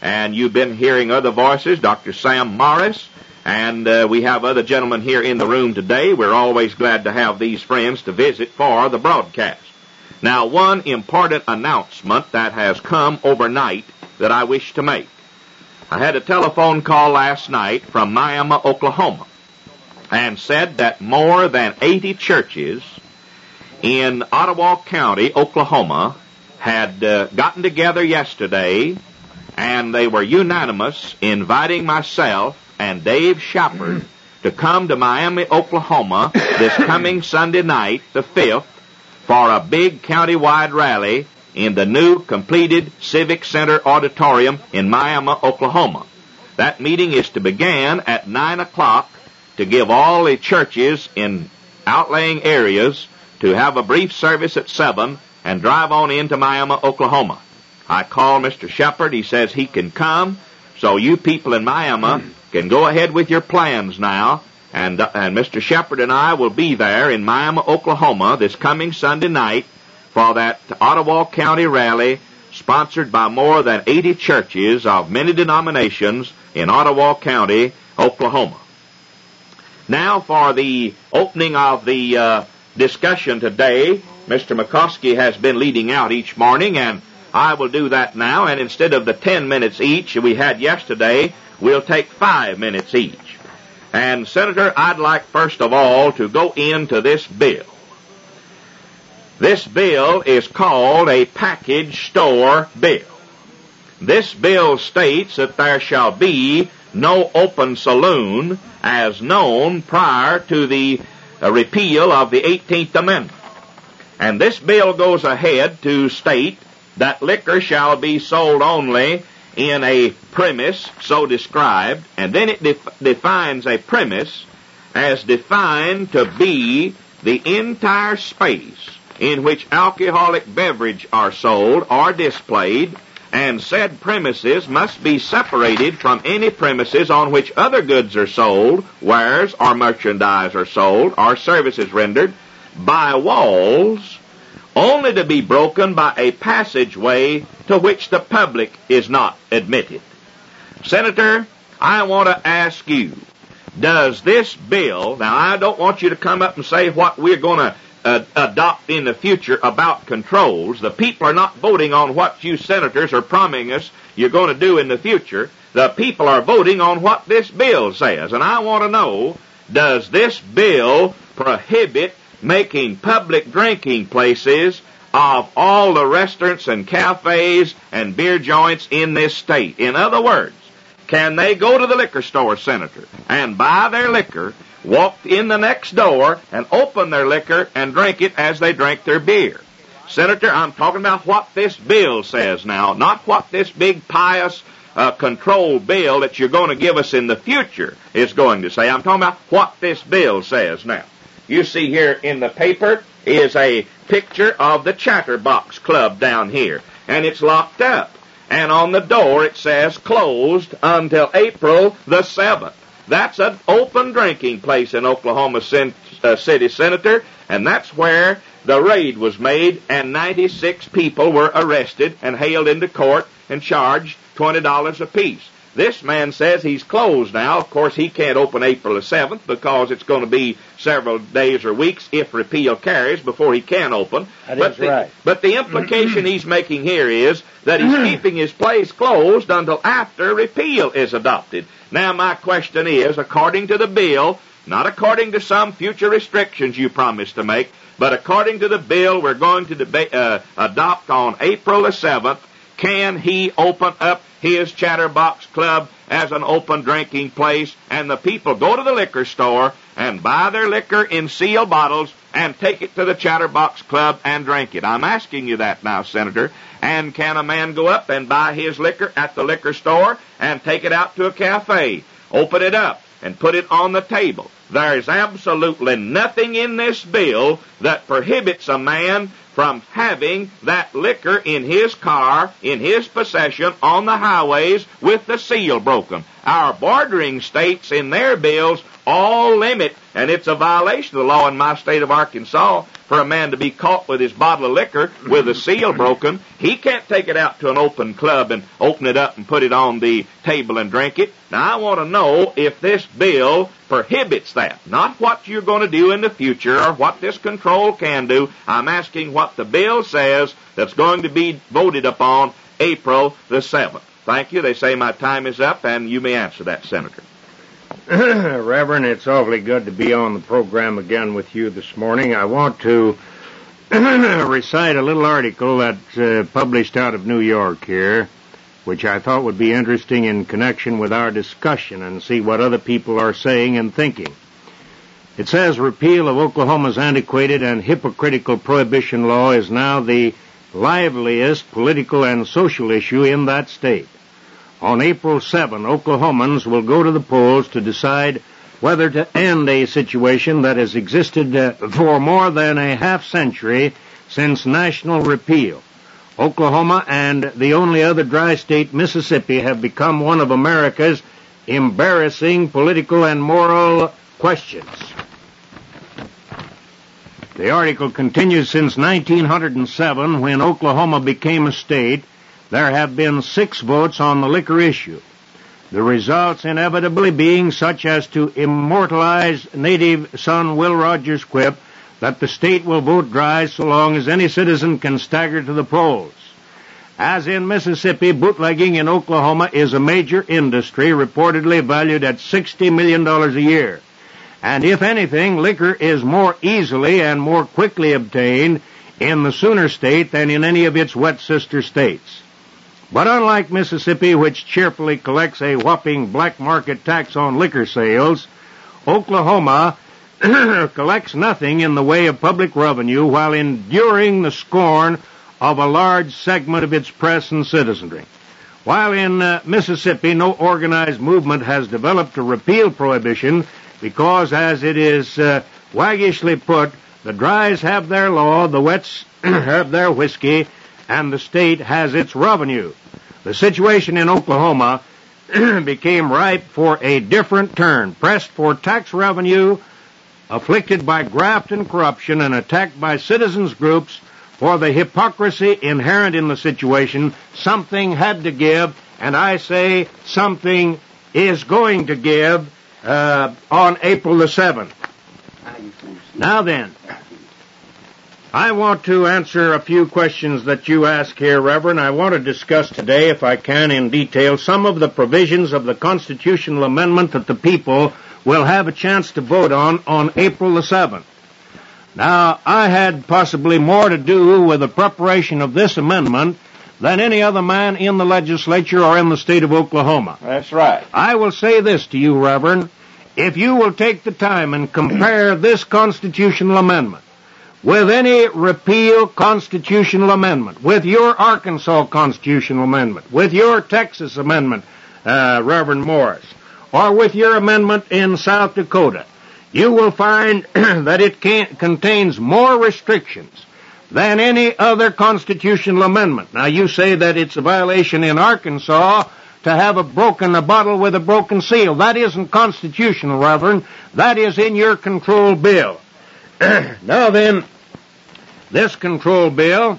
S5: and you've been hearing other voices, Doctor Sam Morris, and uh, we have other gentlemen here in the room today. We're always glad to have these friends to visit for the broadcast. Now, one important announcement that has come overnight that I wish to make. I had a telephone call last night from Miami, Oklahoma, and said that more than eighty churches in Ottawa County, Oklahoma, had uh, gotten together yesterday, and they were unanimous inviting myself and Dave Shepard to come to Miami, Oklahoma this coming Sunday night, the fifth, for a big county-wide rally in the new completed Civic Center Auditorium in Miami, Oklahoma. That meeting is to begin at nine o'clock to give all the churches in outlying areas to have a brief service at seven and drive on into Miami, Oklahoma. I called Mister Shepard. He says he can come, so you people in Miami can go ahead with your plans now, and, uh, and Mister Shepard and I will be there in Miami, Oklahoma this coming Sunday night for that Ottawa County rally sponsored by more than eighty churches of many denominations in Ottawa County, Oklahoma. Now for the opening of the uh, discussion today. Mister McCoskey has been leading out each morning, and I will do that now, and instead of the ten minutes each we had yesterday, we'll take five minutes each. And, Senator, I'd like first of all to go into this bill. This bill is called a package store bill. This bill states that there shall be no open saloon as known prior to the uh, repeal of the eighteenth Amendment. And this bill goes ahead to state that liquor shall be sold only in a premise so described, and then it def- defines a premise as defined to be the entire space in which alcoholic beverage are sold or displayed, and said premises must be separated from any premises on which other goods are sold, wares or merchandise are sold, or services rendered, by walls, only to be broken by a passageway to which the public is not admitted. Senator, I want to ask you, does this bill, now I don't want you to come up and say what we're going to uh, adopt in the future about controls. The people are not voting on what you senators are promising us you're going to do in the future. The people are voting on what this bill says. And I want to know, does this bill prohibit making public drinking places of all the restaurants and cafes and beer joints in this state? In other words, can they go to the liquor store, Senator, and buy their liquor, walk in the next door, and open their liquor and drink it as they drink their beer? Senator, I'm talking about what this bill says now, not what this big pious uh, control bill that you're going to give us in the future is going to say. I'm talking about what this bill says now. You see here in the paper is a picture of the Chatterbox Club down here, and it's locked up. And on the door it says closed until April the seventh. That's an open drinking place in Oklahoma City, Senator, and that's where the raid was made, and ninety-six people were arrested and hailed into court and charged twenty dollars apiece. This man says he's closed now. Of course, he can't open April the seventh because it's going to be several days or weeks, if repeal carries, before he can open.
S4: That
S5: but
S4: is
S5: the,
S4: right.
S5: But the implication he's making here is that he's keeping his place closed until after repeal is adopted. Now, my question is, according to the bill, not according to some future restrictions you promised to make, but according to the bill we're going to deba- uh, adopt on April the seventh, can he open up his Chatterbox Club as an open drinking place, and the people go to the liquor store and buy their liquor in sealed bottles and take it to the Chatterbox Club and drink it? I'm asking you that now, Senator. And can a man go up and buy his liquor at the liquor store and take it out to a cafe, open it up, and put it on the table? There is absolutely nothing in this bill that prohibits a man from having that liquor in his car, in his possession, on the highways with the seal broken. Our bordering states in their bills all limit, and it's a violation of the law in my state of Arkansas for a man to be caught with his bottle of liquor with the seal broken. He can't take it out to an open club and open it up and put it on the table and drink it. Now, I want to know if this bill prohibits that, not what you're going to do in the future or what this control can do. I'm asking what the bill says that's going to be voted upon April the seventh. Thank you. They say my time is up, and you may answer that, Senator.
S4: Reverend, it's awfully good to be on the program again with you this morning. I want to recite a little article that's uh, published out of New York here, which I thought would be interesting in connection with our discussion and see what other people are saying and thinking. It says repeal of Oklahoma's antiquated and hypocritical prohibition law is now the liveliest political and social issue in that state. On April seventh, Oklahomans will go to the polls to decide whether to end a situation that has existed uh, for more than a half century since national repeal. Oklahoma and the only other dry state, Mississippi, have become one of America's embarrassing political and moral questions. The article continues, since nineteen oh seven, when Oklahoma became a state, there have been six votes on the liquor issue. The results inevitably being such as to immortalize native son Will Rogers' quip that the state will vote dry so long as any citizen can stagger to the polls. As in Mississippi, bootlegging in Oklahoma is a major industry reportedly valued at sixty million dollars a year. And if anything, liquor is more easily and more quickly obtained in the Sooner State than in any of its wet sister states. But unlike Mississippi, which cheerfully collects a whopping black market tax on liquor sales, Oklahoma collects nothing in the way of public revenue while enduring the scorn of a large segment of its press and citizenry. While in uh, Mississippi, no organized movement has developed to repeal prohibition because, as it is uh, waggishly put, the dries have their law, the wets have their whiskey, and the state has its revenue. The situation in Oklahoma became ripe for a different turn, pressed for tax revenue, afflicted by graft and corruption, and attacked by citizens groups for the hypocrisy inherent in the situation. Something had to give, and I say something is going to give uh, on April the seventh. Now then, I want to answer a few questions that you ask here, Reverend. I want to discuss today, if I can, in detail, some of the provisions of the constitutional amendment that the people will have a chance to vote on on April the seventh. Now, I had possibly more to do with the preparation of this amendment than any other man in the legislature or in the state of Oklahoma.
S5: That's right.
S4: I will say this to you, Reverend. If you will take the time and compare this constitutional amendment with any repeal constitutional amendment, with your Arkansas constitutional amendment, with your Texas amendment, uh, Reverend Morris, or with your amendment in South Dakota, you will find that it can, contains more restrictions than any other constitutional amendment. Now, you say that it's a violation in Arkansas to have a broken a bottle with a broken seal. That isn't constitutional, Reverend. That is in your control bill. Now then, this control bill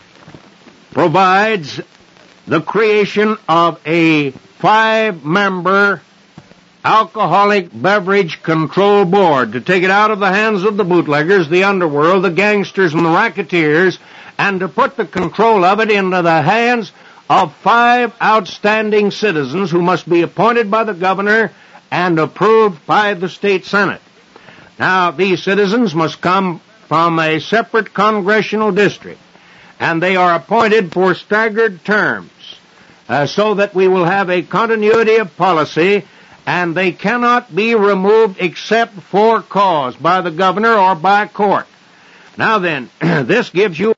S4: provides the creation of a five-member alcoholic beverage control board to take it out of the hands of the bootleggers, the underworld, the gangsters, and the racketeers, and to put the control of it into the hands of five outstanding citizens who must be appointed by the governor and approved by the state senate. Now, these citizens must come from a separate congressional district, and they are appointed for staggered terms, uh, so that we will have a continuity of policy, and they cannot be removed except for cause by the governor or by court. Now then, this gives you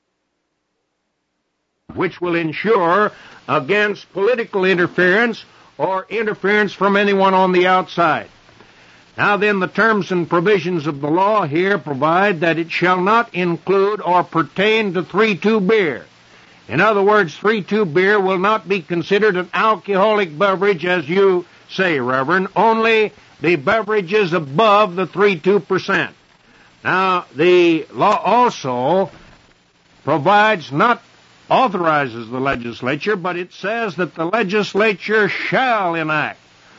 S4: which will ensure against political interference or interference from anyone on the outside. Now then, the terms and provisions of the law here provide that it shall not include or pertain to three two beer. In other words, three two beer will not be considered an alcoholic beverage, as you say, Reverend, only the beverages above the three two percent. Now, the law also provides, not authorizes the legislature, but it says that the legislature shall enact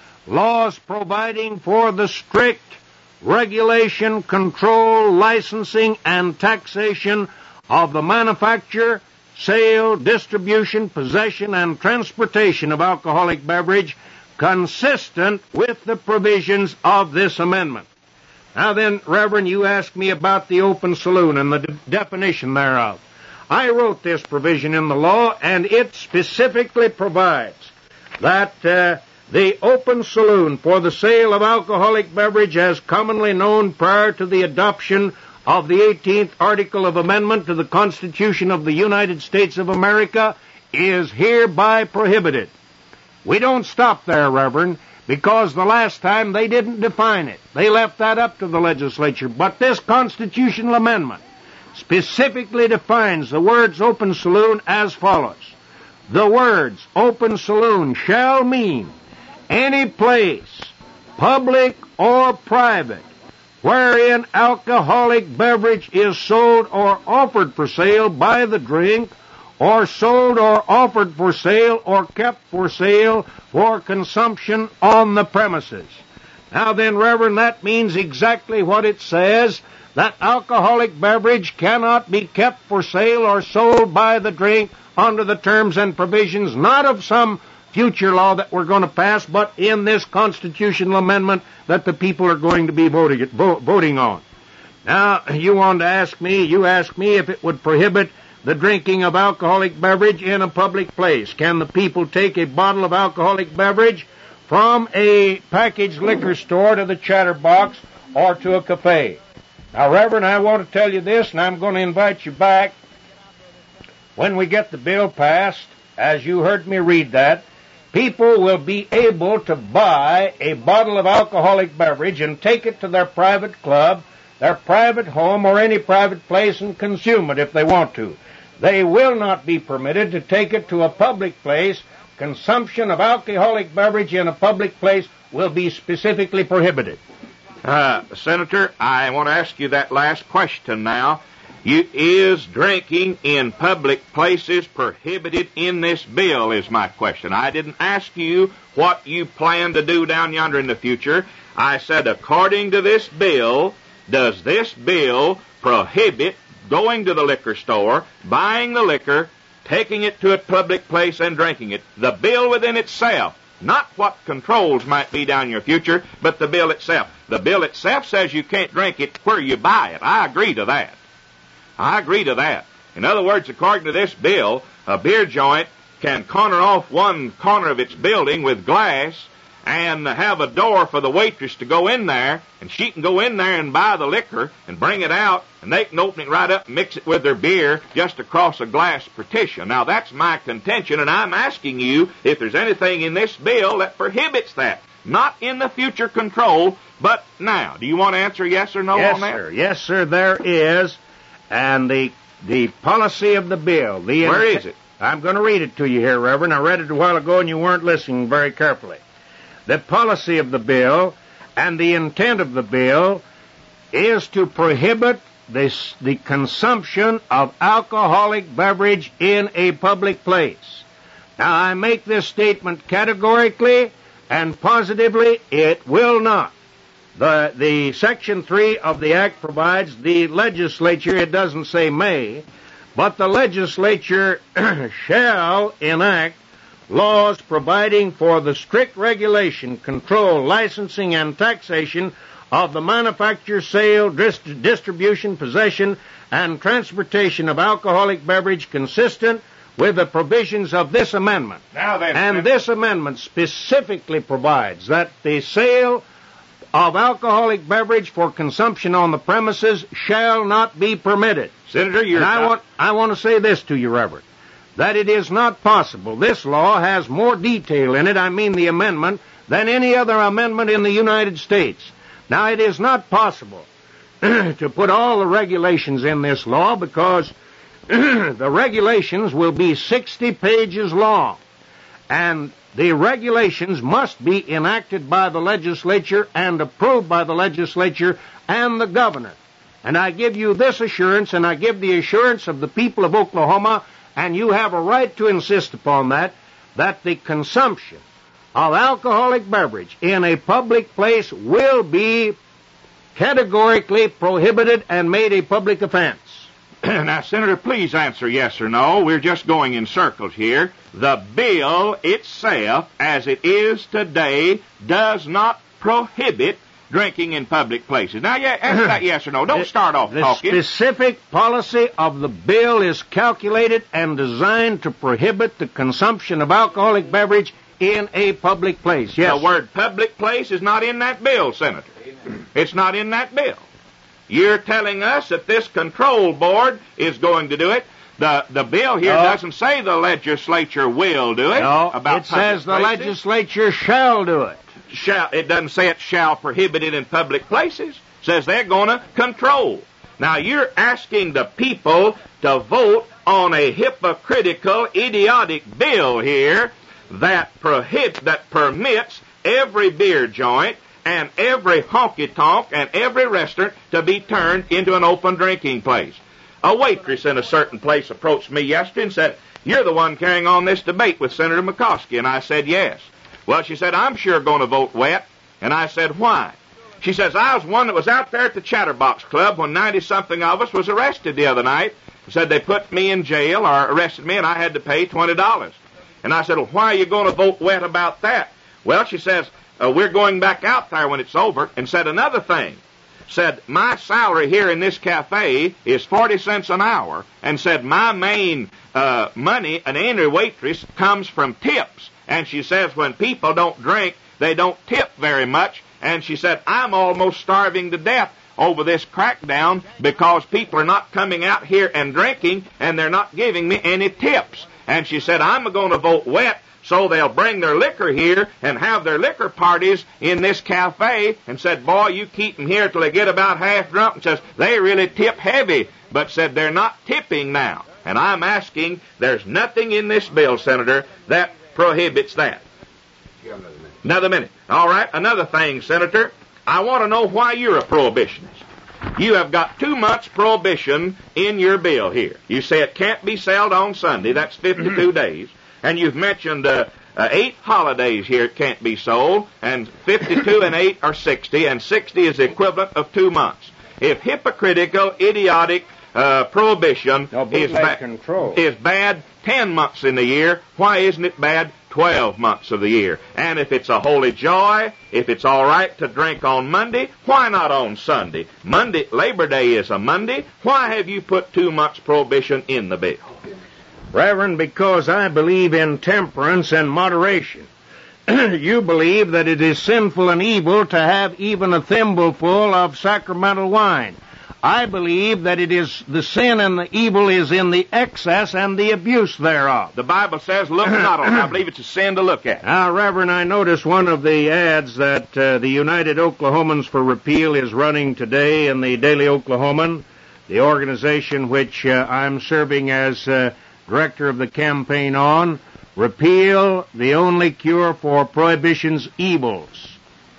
S4: laws providing for the strict regulation, control, licensing, and taxation of the manufacture, sale, distribution, possession, and transportation of alcoholic beverage consistent with the provisions of this amendment. Now then, Reverend, you asked me about the open saloon and the de- definition thereof. I wrote this provision in the law, and it specifically provides that uh, the open saloon for the sale of alcoholic beverage as commonly known prior to the adoption of the eighteenth Article of Amendment to the Constitution of the United States of America is hereby prohibited. We don't stop there, Reverend, because the last time they didn't define it. They left that up to the legislature. But this constitutional amendment specifically defines the words open saloon as follows. The words open saloon shall mean any place, public or private, wherein alcoholic beverage is sold or offered for sale by the drink, or sold or offered for sale or kept for sale for consumption on the premises. Now then, Reverend, that means exactly what it says, that alcoholic beverage cannot be kept for sale or sold by the drink under the terms and provisions not of some future law that we're going to pass, but in this constitutional amendment that the people are going to be voting, vo- voting on. Now, you want to ask me, you ask me if it would prohibit the drinking of alcoholic beverage in a public place. Can the people take a bottle of alcoholic beverage from a packaged liquor store to the chatterbox or to a cafe? Now, Reverend, I want to tell you this, and I'm going to invite you back. When we get the bill passed, as you heard me read that, people will be able to buy a bottle of alcoholic beverage and take it to their private club, their private home, or any private place and consume it if they want to. They will not be permitted to take it to a public place. Consumption of alcoholic beverage in a public place will be specifically prohibited.
S5: Uh, Senator, I want to ask you that last question now. You, is drinking in public places prohibited in this bill, is my question. I didn't ask you what you plan to do down yonder in the future. I said, according to this bill, does this bill prohibit going to the liquor store, buying the liquor, taking it to a public place, and drinking it? The bill within itself. Not what controls might be down your future, but the bill itself. The bill itself says you can't drink it where you buy it. I agree to that. I agree to that. In other words, according to this bill, a beer joint can corner off one corner of its building with glass and have a door for the waitress to go in there, and she can go in there and buy the liquor and bring it out, and they can open it right up and mix it with their beer just across a glass partition. Now, that's my contention, and I'm asking you if there's anything in this bill that prohibits that. Not in the future control, but now. Do you want to answer yes or no
S4: yes,
S5: on that?
S4: Yes, sir. Yes, sir, there is. And the the policy of the bill. The
S5: Where is it?
S4: I'm going to read it to you here, Reverend. I read it a while ago, and you weren't listening very carefully. The policy of the bill and the intent of the bill is to prohibit this, the consumption of alcoholic beverage in a public place. Now, I make this statement categorically and positively, it will not. The, the Section three of the Act provides the legislature, it doesn't say may, but the legislature shall enact laws providing for the strict regulation, control, licensing, and taxation of the manufacture, sale, dist- distribution, possession, and transportation of alcoholic beverage consistent with the provisions of this amendment.
S5: Now then,
S4: and
S5: Senator,
S4: this amendment specifically provides that the sale of alcoholic beverage for consumption on the premises shall not be permitted.
S5: Senator, you're
S4: and I want I want to say this to you, Reverend. that it is not possible. This law has more detail in it, I mean the amendment, than any other amendment in the United States. Now, it is not possible to put all the regulations in this law because the regulations will be sixty pages long, and the regulations must be enacted by the legislature and approved by the legislature and the governor. And I give you this assurance, and I give the assurance of the people of Oklahoma, and you have a right to insist upon that, that the consumption of alcoholic beverage in a public place will be categorically prohibited and made a public offense.
S5: Now, Senator, please answer yes or no. We're just going in circles here. The bill itself, as it is today, does not prohibit drinking in public places. Now, yeah, answer that yes or no. Don't
S4: the,
S5: start off
S4: the
S5: talking.
S4: The specific policy of the bill is calculated and designed to prohibit the consumption of alcoholic beverage in a public place. Yes.
S5: The word public place is not in that bill, Senator. It's not in that bill. You're telling us that this control board is going to do it. The the bill here
S4: no.
S5: doesn't say the legislature will do it.
S4: No,
S5: about
S4: it says the
S5: places.
S4: legislature shall do it.
S5: Shall, it doesn't say it shall prohibit it in public places. It says they're going to control. Now, you're asking the people to vote on a hypocritical, idiotic bill here that prohibits, that permits every beer joint and every honky-tonk and every restaurant to be turned into an open drinking place. A waitress in a certain place approached me yesterday and said, "You're the one carrying on this debate with Senator McCoskey." And I said, "Yes." Well, she said, "I'm sure going to vote wet." And I said, "Why?" She says, "I was one that was out there at the Chatterbox Club when ninety-something of us was arrested the other night." She said they put me in jail or arrested me and I had to pay twenty dollars. And I said, "Well, why are you going to vote wet about that?" Well, she says, uh, we're going back out there when it's over, and said another thing. Said, my salary here in this cafe is forty cents an hour, and said my main uh, money, an entry waitress, comes from tips. And she says when people don't drink, they don't tip very much. And she said, I'm almost starving to death over this crackdown because people are not coming out here and drinking, and they're not giving me any tips. And she said, I'm going to vote wet so they'll bring their liquor here and have their liquor parties in this cafe. And said, boy, you keep them here till they get about half drunk. And says, they really tip heavy. But said, they're not tipping now. And I'm asking, there's nothing in this bill, Senator, that prohibits that. Another minute. All right, another thing, Senator. I want to know why you're a prohibitionist. You have got two months prohibition in your bill here. You say it can't be sold on Sunday. That's fifty-two days. And you've mentioned uh, uh, eight holidays here it can't be sold, and fifty-two and eight are sixty, and sixty is the equivalent of two months. If hypocritical, idiotic uh, prohibition
S4: no,
S5: is, ba- is bad ten months in the year, why isn't it bad twelve months of the year? And if it's a holy joy, if it's all right to drink on Monday, why not on Sunday? Monday, Labor Day is a Monday. Why have you put two months prohibition in the bill?
S4: Reverend, because I believe in temperance and moderation. You believe that it is sinful and evil to have even a thimbleful of sacramental wine. I believe that it is the sin and the evil is in the excess and the abuse thereof.
S5: The Bible says, look not on it. I believe it's a sin to look at.
S4: Now, Reverend, I noticed one of the ads that uh, the United Oklahomans for Repeal is running today in the Daily Oklahoman, the organization which uh, I'm serving as uh, director of the campaign on. Repeal, the only cure for prohibition's evils.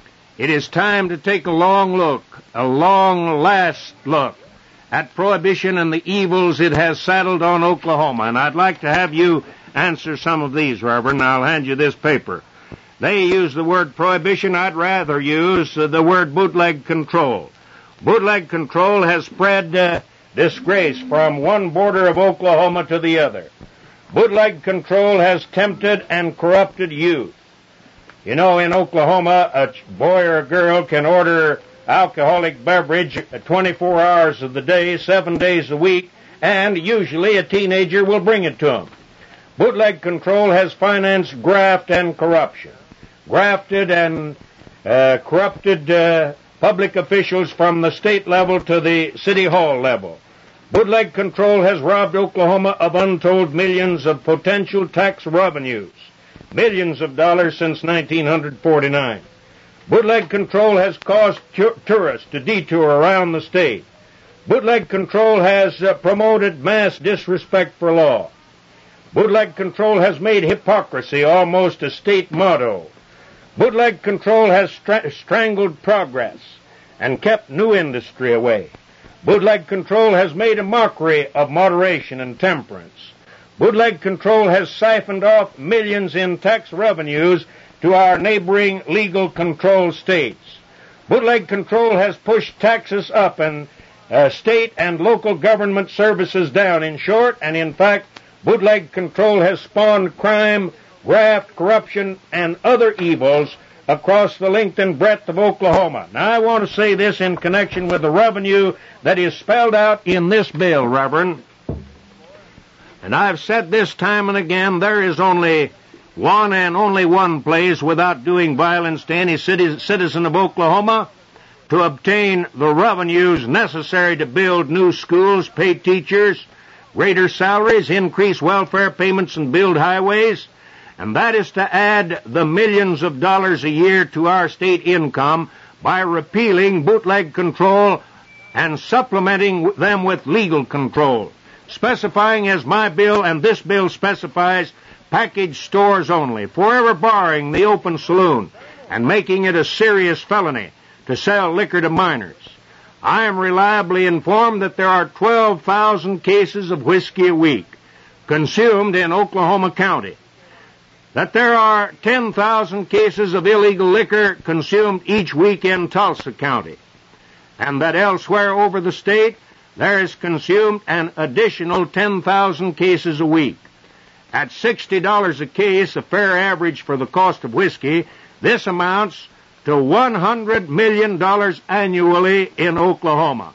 S4: It is time to take a long look, a long last look, at prohibition and the evils it has saddled on Oklahoma. And I'd like to have you answer some of these, Reverend. I'll hand you this paper. They use the word prohibition. I'd rather use uh, the word bootleg control. Bootleg control has spread uh, disgrace from one border of Oklahoma to the other. Bootleg control has tempted and corrupted youth. You know, in Oklahoma, a boy or a girl can order alcoholic beverage twenty-four hours of the day, seven days a week, and usually a teenager will bring it to them. Bootleg control has financed graft and corruption. Grafted and uh, corrupted uh, public officials from the state level to the city hall level. Bootleg control has robbed Oklahoma of untold millions of potential tax revenues, millions of dollars since nineteen forty-nine. Bootleg control has caused tu- tourists to detour around the state. Bootleg control has uh, promoted mass disrespect for law. Bootleg control has made hypocrisy almost a state motto. Bootleg control has stra- strangled progress and kept new industry away. Bootleg control has made a mockery of moderation and temperance. Bootleg control has siphoned off millions in tax revenues to our neighboring legal control states. Bootleg control has pushed taxes up and uh, state and local government services down. In short, and in fact, bootleg control has spawned crime, graft, corruption, and other evils across the length and breadth of Oklahoma. Now, I want to say this in connection with the revenue that is spelled out in this bill, Reverend. And I've said this time and again, there is only one and only one place without doing violence to any citizen of Oklahoma to obtain the revenues necessary to build new schools, pay teachers greater salaries, increase welfare payments, and build highways, and that is to add the millions of dollars a year to our state income by repealing bootleg control and supplementing them with legal control, specifying as my bill and this bill specifies package stores only, forever barring the open saloon and making it a serious felony to sell liquor to minors. I am reliably informed that there are twelve thousand cases of whiskey a week consumed in Oklahoma County, that there are ten thousand cases of illegal liquor consumed each week in Tulsa County, and that elsewhere over the state there is consumed an additional ten thousand cases a week. At sixty dollars a case, a fair average for the cost of whiskey, this amounts to one hundred million dollars annually in Oklahoma.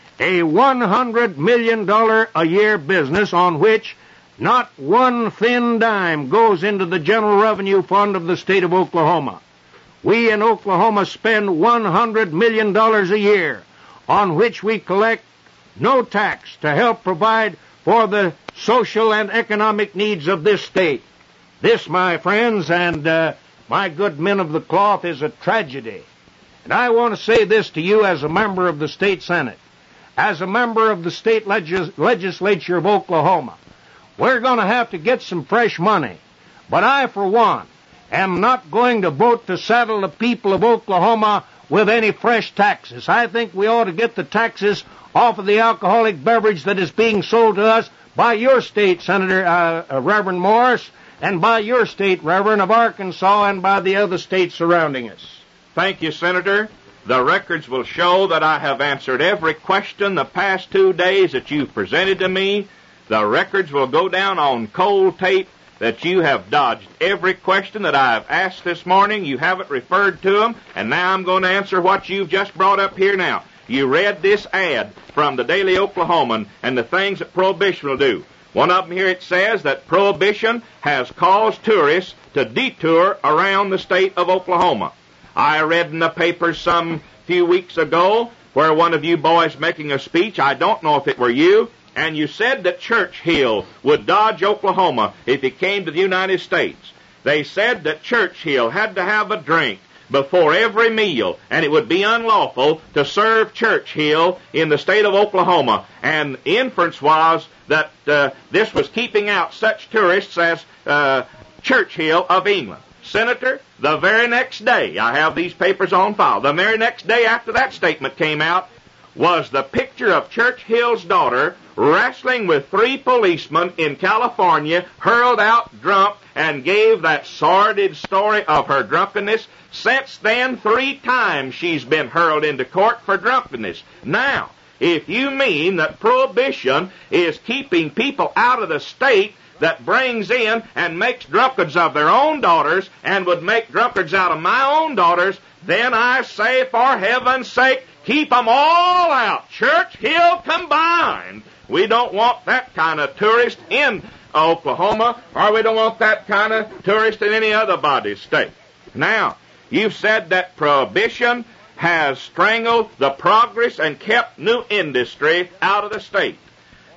S4: A one hundred million dollars a year business on which not one thin dime goes into the general revenue fund of the state of Oklahoma. We in Oklahoma spend one hundred million dollars a year on which we collect no tax to help provide for the social and economic needs of this state. This, my friends, and uh, my good men of the cloth, is a tragedy. And I want to say this to you as a member of the state Senate, as a member of the state legis- legislature of Oklahoma. We're going to have to get some fresh money. But I, for one, am not going to vote to saddle the people of Oklahoma with any fresh taxes. I think we ought to get the taxes off of the alcoholic beverage that is being sold to us by your state, Senator uh, uh, Reverend Morris, and by your state, Reverend, of Arkansas, and by the other states surrounding us.
S5: Thank you, Senator. The records will show that I have answered every question the past two days that you've presented to me. The records will go down on cold tape that you have dodged every question that I have asked this morning. You haven't referred to them, and now I'm going to answer what you've just brought up here now. You read this ad from the Daily Oklahoman and the things that Prohibition will do. One of them here, it says that Prohibition has caused tourists to detour around the state of Oklahoma. I read in the paper some few weeks ago where one of you boys making a speech, I don't know if it were you, and you said that Churchill would dodge Oklahoma if he came to the United States. They said that Churchill had to have a drink before every meal, and it would be unlawful to serve Churchill in the state of Oklahoma. And the inference was that uh, this was keeping out such tourists as uh, Churchill of England. Senator, the very next day, I have these papers on file, the very next day after that statement came out, was the picture of Churchill's daughter wrestling with three policemen in California, hurled out drunk, and gave that sordid story of her drunkenness. Since then, three times she's been hurled into court for drunkenness. Now, if you mean that Prohibition is keeping people out of the state that brings in and makes drunkards of their own daughters and would make drunkards out of my own daughters, then I say, for heaven's sake, keep them all out, Churchill combined. We don't want that kind of tourist in Oklahoma, or we don't want that kind of tourist in any other body's state. Now, you've said that Prohibition has strangled the progress and kept new industry out of the state.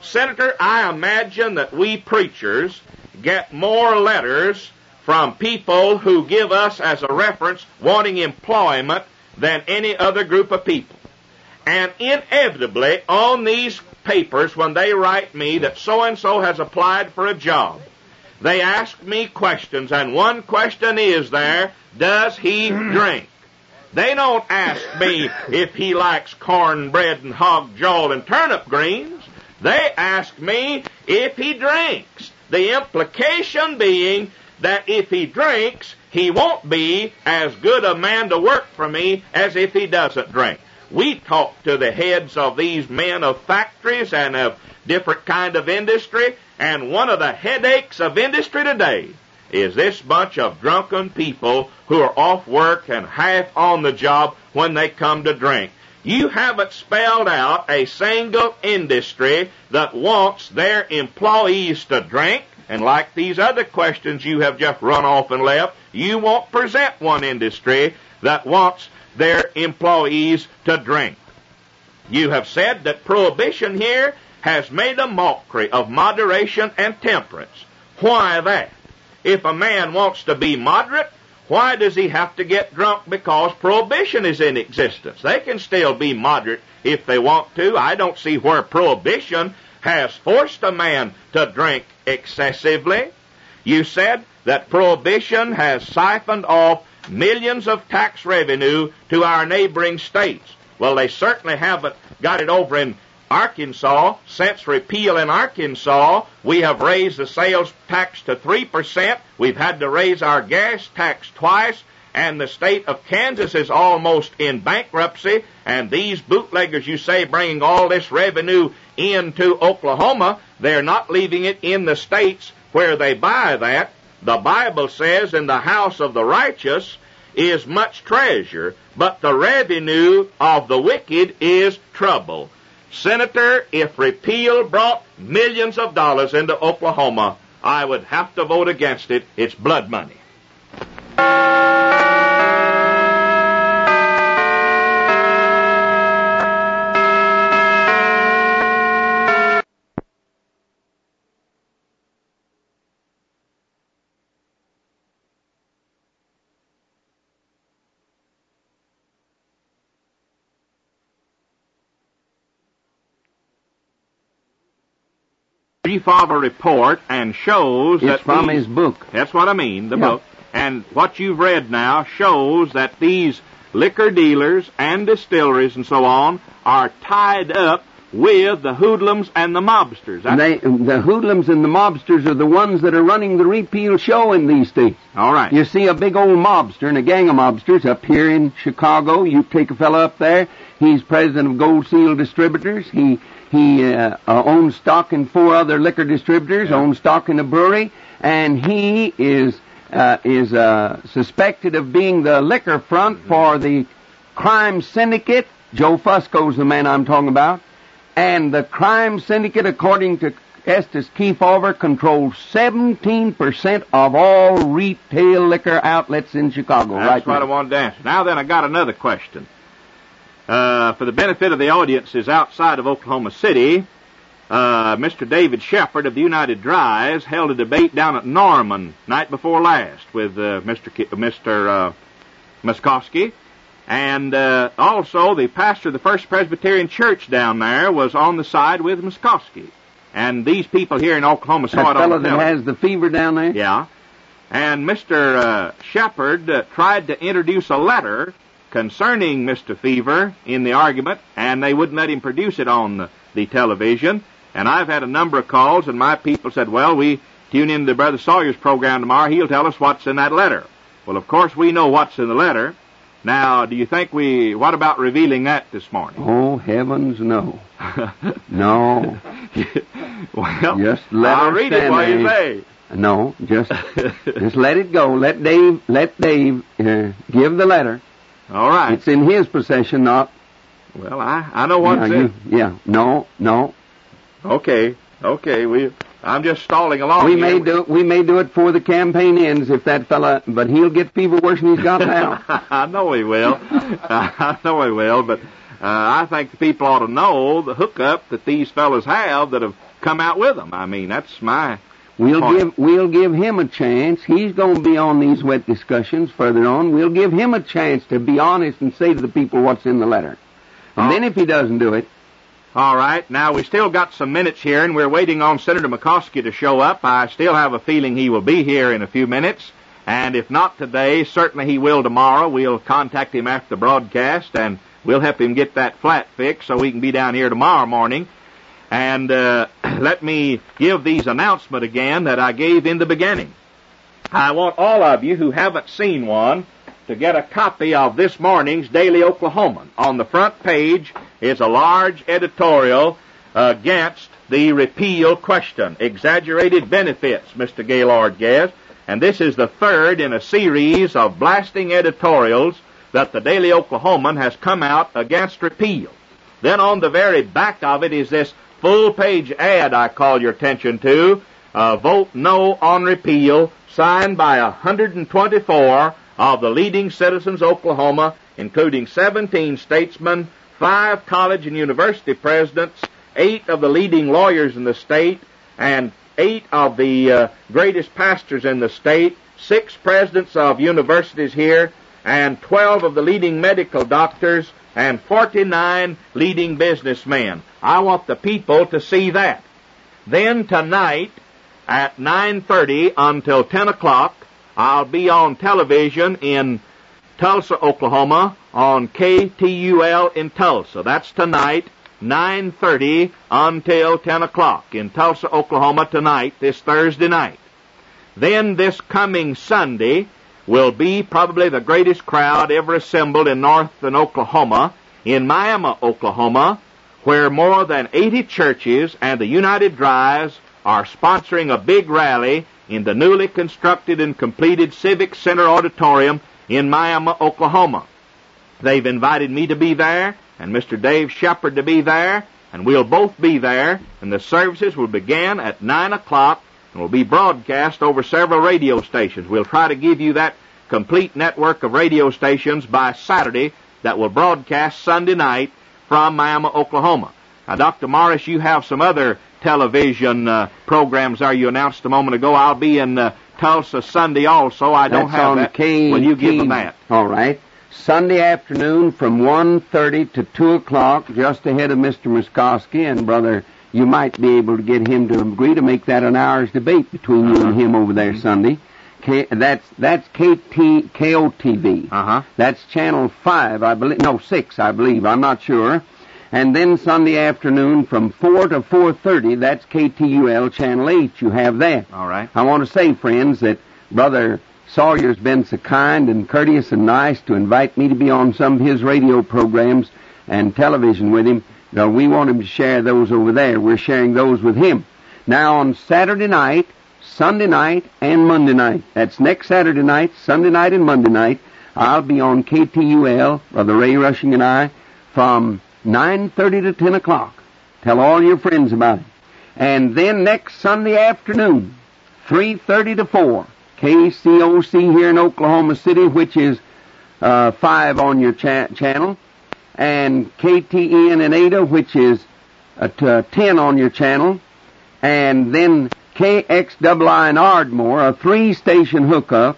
S5: Senator, I imagine that we preachers get more letters from people who give us as a reference wanting employment than any other group of people. And inevitably, on these papers, when they write me that so-and-so has applied for a job, they ask me questions, and one question is there, does he drink? They don't ask me if he likes cornbread and hog jaw and turnip greens. They ask me if he drinks. The implication being that if he drinks, he won't be as good a man to work for me as if he doesn't drink. We talk to the heads of these men of factories and of different kind of industry, and one of the headaches of industry today is this bunch of drunken people who are off work and half on the job when they come to drink. You haven't spelled out a single industry that wants their employees to drink, and like these other questions you have just run off and left, you won't present one industry that wants their employees to drink. You have said that prohibition here has made a mockery of moderation and temperance. Why that? If a man wants to be moderate, why does he have to get drunk because prohibition is in existence? They can still be moderate if they want to. I don't see where prohibition has forced a man to drink excessively. You said that prohibition has siphoned off millions of tax revenue to our neighboring states. Well, they certainly haven't got it over in Arkansas. Since repeal in Arkansas, we have raised the sales tax to three percent. We've had to raise our gas tax twice, and the state of Kansas is almost in bankruptcy, and these bootleggers, you say, bringing all this revenue into Oklahoma, they're not leaving it in the states where they buy that. The Bible says in the house of the righteous is much treasure, but the revenue of the wicked is trouble. Senator, if repeal brought millions of dollars into Oklahoma, I would have to vote against it. It's blood money. Brief of a report and shows
S6: it's
S5: that
S6: from
S5: these,
S6: his book.
S5: That's what I mean, the
S6: yeah.
S5: book. And what you've read now shows that these liquor dealers and distilleries and so on are tied up with the hoodlums and the mobsters.
S6: They, the hoodlums and the mobsters are the ones that are running the repeal show in these states.
S5: All right.
S6: You see a big old mobster and a gang of mobsters up here in Chicago. You take a fellow up there. He's president of Gold Seal Distributors. He he uh, uh, owns stock in four other liquor distributors, yeah. owns stock in a brewery, and he is uh, is uh, suspected of being the liquor front mm-hmm. for the crime syndicate. Joe Fusco's the man I'm talking about. And the crime syndicate, according to Estes Kefauver, controls seventeen percent of all retail liquor outlets in Chicago.
S5: That's
S6: right
S5: what
S6: now.
S5: I wanted to answer. Now then, I got another question. Uh, for the benefit of the audiences outside of Oklahoma City, uh, Mister David Shepard of the United Dries held a debate down at Norman night before last with uh, Mister K- Mister Uh, Muskowski. And uh, also, the pastor of the First Presbyterian Church down there was on the side with Muskowski. And these people here in Oklahoma saw
S6: that
S5: it on
S6: fellow
S5: the
S6: that
S5: television.
S6: has the fever down there?
S5: Yeah. And Mister Uh, Shepard uh, tried to introduce a letter concerning Mister Fever in the argument, and they wouldn't let him produce it on the, the television. And I've had a number of calls, and my people said, well, we tune into Brother Sawyer's program tomorrow. He'll tell us what's in that letter. Well, of course, we know what's in the letter. Now, do you think we, what about revealing that this morning?
S6: Oh, heavens, no. No.
S5: Well,
S6: just let
S5: I'll
S6: her
S5: read
S6: stand
S5: it while
S6: there.
S5: you say.
S6: No, just, just let it go. Let Dave, let Dave uh, give the letter.
S5: All right.
S6: It's in his possession, not.
S5: Well, I, I know what's
S6: yeah,
S5: in.
S6: You, yeah, no, no.
S5: Okay, okay. We, I'm just stalling along.
S6: We
S5: here.
S6: may do, we may do it before the campaign ends if that fella, but he'll get fever worse than he's got now.
S5: I know he will. I know he will, but uh, I think the people ought to know the hookup that these fellas have that have come out with them. I mean, that's my
S6: We'll
S5: point.
S6: give we'll give him a chance. He's going to be on these wet discussions further on. We'll give him a chance to be honest and say to the people what's in the letter. And
S5: Oh.
S6: then if he doesn't do it,
S5: All right. Now, we still got some minutes here, and we're waiting on Senator McCoskey to show up. I still have a feeling he will be here in a few minutes. And if not today, certainly he will tomorrow. We'll contact him after the broadcast, and we'll help him get that flat fixed so he can be down here tomorrow morning. And uh, let me give these announcements again that I gave in the beginning. I want all of you who haven't seen one to get a copy of this morning's Daily Oklahoman. On the front page is a large editorial against the repeal question. Exaggerated benefits, Mister Gaylord guessed. And this is the third in a series of blasting editorials that the Daily Oklahoman has come out against repeal. Then on the very back of it is this full-page ad I call your attention to, uh, Vote No on Repeal, signed by one hundred twenty-four of the leading citizens of Oklahoma, including seventeen statesmen, five college and university presidents, eight of the leading lawyers in the state, and eight of the uh, greatest pastors in the state, six presidents of universities here, and twelve of the leading medical doctors, and forty-nine leading businessmen. I want the people to see that. Then tonight at nine thirty until ten o'clock, I'll be on television in Tulsa, Oklahoma, on K T U L in Tulsa. That's tonight, nine thirty until ten o'clock in Tulsa, Oklahoma tonight, this Thursday night. Then this coming Sunday will be probably the greatest crowd ever assembled in northern Oklahoma, in Miami, Oklahoma, where more than eighty churches and the United Drives are sponsoring a big rally in the newly constructed and completed Civic Center Auditorium in Miami, Oklahoma. They've invited me to be there, and Mister Dave Shepard to be there, and we'll both be there, and the services will begin at nine o'clock and will be broadcast over several radio stations. We'll try to give you that complete network of radio stations by Saturday that will broadcast Sunday night from Miami, Oklahoma. Now, Doctor Morris, you have some other television uh, programs there you announced a moment ago. I'll be in uh, Tulsa Sunday also. I don't
S6: that's
S5: have
S6: on
S5: that.
S6: K-
S5: Will you give
S6: K-
S5: them that?
S6: All right. Sunday afternoon from one thirty to two o'clock, just ahead of Mister Muskowski, and Brother, you might be able to get him to agree to make that an hour's debate between you and him over there Sunday. K, that's that's K T, K O T V.
S5: Uh-huh.
S6: That's channel five, I believe. No, six, I believe. I'm not sure. And then Sunday afternoon from four to four thirty, that's K T U L channel eight. You have that.
S5: All right.
S6: I want to say, friends, that Brother Sawyer's been so kind and courteous and nice to invite me to be on some of his radio programs and television with him. Now, we want him to share those over there. We're sharing those with him. Now, on Saturday night, Sunday night, and Monday night, that's next Saturday night, Sunday night, and Monday night, I'll be on K T U L, Brother Ray Rushing and I, from nine thirty to ten o'clock. Tell all your friends about it. And then next Sunday afternoon, three thirty to four, K C O C here in Oklahoma City, which is uh, five on your cha- channel, and K T N in Ada, which is uh, t- uh, ten on your channel, and then K X I I in Ardmore, a three-station hookup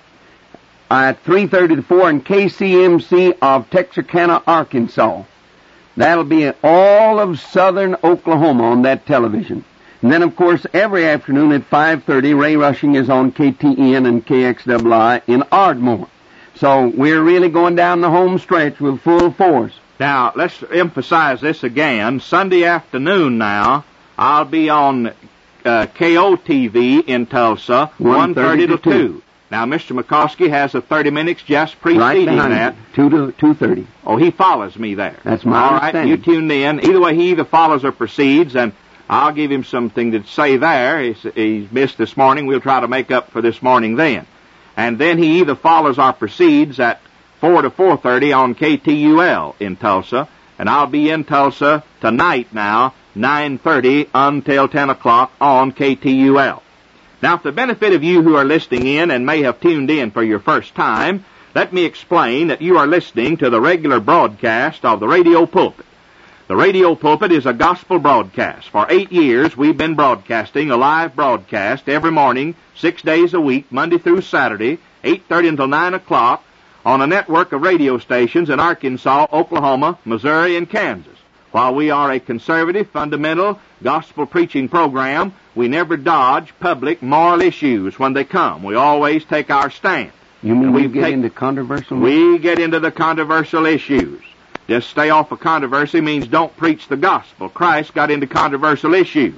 S6: at three thirty to four, and K C M C of Texarkana, Arkansas. That'll be all of southern Oklahoma on that television. And then, of course, every afternoon at five thirty, Ray Rushing is on K T N and K X I I in Ardmore. So we're really going down the home stretch with full force.
S5: Now, let's emphasize this again. Sunday afternoon now, I'll be on uh, K O T V in Tulsa, one thirty to two. Now, Mister McCoskey has a thirty minutes just
S6: Right
S5: preceding
S6: behind
S5: that.
S6: you, two to two thirty.
S5: Oh, he follows me there.
S6: That's my
S5: All right,
S6: understanding.
S5: you tuned in. Either way, he either follows or proceeds, and I'll give him something to say there. He's, he's missed this morning. We'll try to make up for this morning then. And then he either follows or proceeds at four to four thirty on K T U L in Tulsa, and I'll be in Tulsa tonight now, nine thirty until ten o'clock on K T U L. Now, for the benefit of you who are listening in and may have tuned in for your first time, let me explain that you are listening to the regular broadcast of the radio pulpit. The Radio Pulpit is a gospel broadcast. For eight years, we've been broadcasting a live broadcast every morning, six days a week, Monday through Saturday, eight thirty until nine o'clock, on a network of radio stations in Arkansas, Oklahoma, Missouri, and Kansas. While we are a conservative, fundamental, gospel preaching program, we never dodge public moral issues when they come. We always take our stand.
S6: You mean we get
S5: take,
S6: into controversial?
S5: We get into the controversial issues. Just stay off of controversy means don't preach the gospel. Christ got into controversial issues.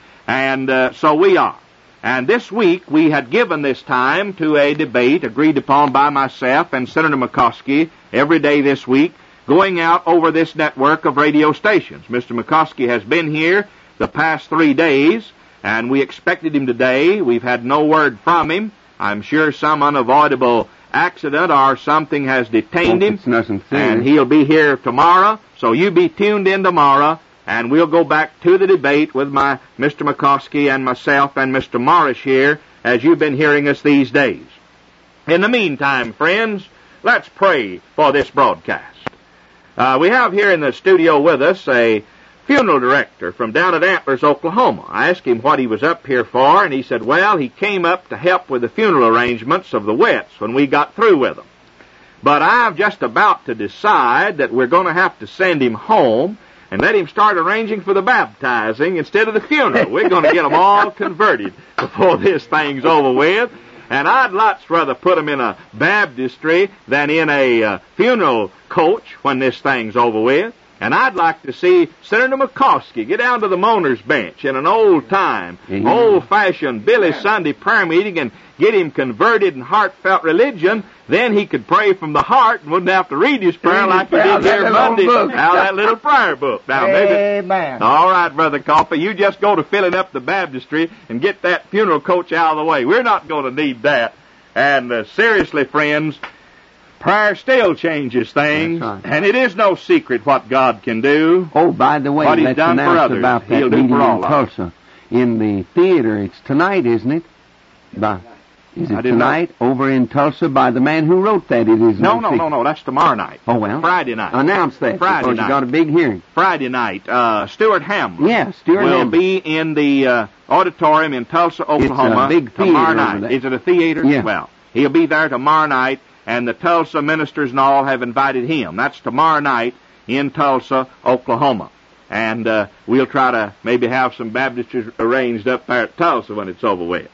S5: And uh, so we are. And this week we had given this time to a debate agreed upon by myself and Senator McCoskey every day this week, going out over this network of radio stations. Mister McCoskey has been here the past three days, and we expected him today. We've had no word from him. I'm sure some unavoidable accident or something has detained him,
S6: it's nothing serious.
S5: And he'll be here tomorrow. So you be tuned in tomorrow, and we'll go back to the debate with my Mister McCoskey and myself and Mister Morris here, as you've been hearing us these days. In the meantime, friends, let's pray for this broadcast. Uh, we have here in the studio with us a funeral director from down at Antlers, Oklahoma. I asked him what he was up here for, and he said, well, he came up to help with the funeral arrangements of the Wets when we got through with them. But I'm just about to decide that we're going to have to send him home and let him start arranging for the baptizing instead of the funeral. We're going to get them all converted before this thing's over with. And I'd lots rather put them in a baptistry than in a uh, funeral coach when this thing's over with. And I'd like to see Senator McCoskey get down to the mourner's bench in an old-time, mm-hmm. old-fashioned Billy Sunday prayer meeting and get him converted in heartfelt religion. Then he could pray from the heart and wouldn't have to read his prayer like he did here Monday out of that little prayer book. Now,
S2: Amen.
S5: Maybe, all right, Brother Coffey, you just go to filling up the baptistry and get that funeral coach out of the way. We're not going to need that. And uh, seriously, friends, prayer still changes things,
S6: right.
S5: And it is no secret what God can do.
S6: Oh, by the way,
S5: what He's
S6: let's
S5: done for
S6: announce
S5: others,
S6: about that
S5: He'll
S6: meeting
S5: do for all
S6: in
S5: of us.
S6: Tulsa in the theater. It's tonight, isn't it? By, is
S5: I
S6: it
S5: didn't
S6: tonight over in Tulsa by the man who wrote that? It is
S5: No,
S6: no,
S5: no,
S6: secret.
S5: no, no. That's tomorrow night.
S6: Oh well,
S5: Friday night.
S6: Announce that
S5: Friday
S6: because
S5: night.
S6: you got a big hearing.
S5: Friday night. Uh, Stuart Hamlin.
S6: Yeah, Stuart
S5: will
S6: Hamlin.
S5: be in the uh, auditorium in Tulsa, Oklahoma.
S6: big theater
S5: tomorrow
S6: over
S5: night.
S6: there.
S5: Is it a theater?
S6: Yeah.
S5: Well, he'll be there tomorrow night. And the Tulsa ministers and all have invited him. That's tomorrow night in Tulsa, Oklahoma. And uh, we'll try to maybe have some baptistries arranged up there at Tulsa when it's over with.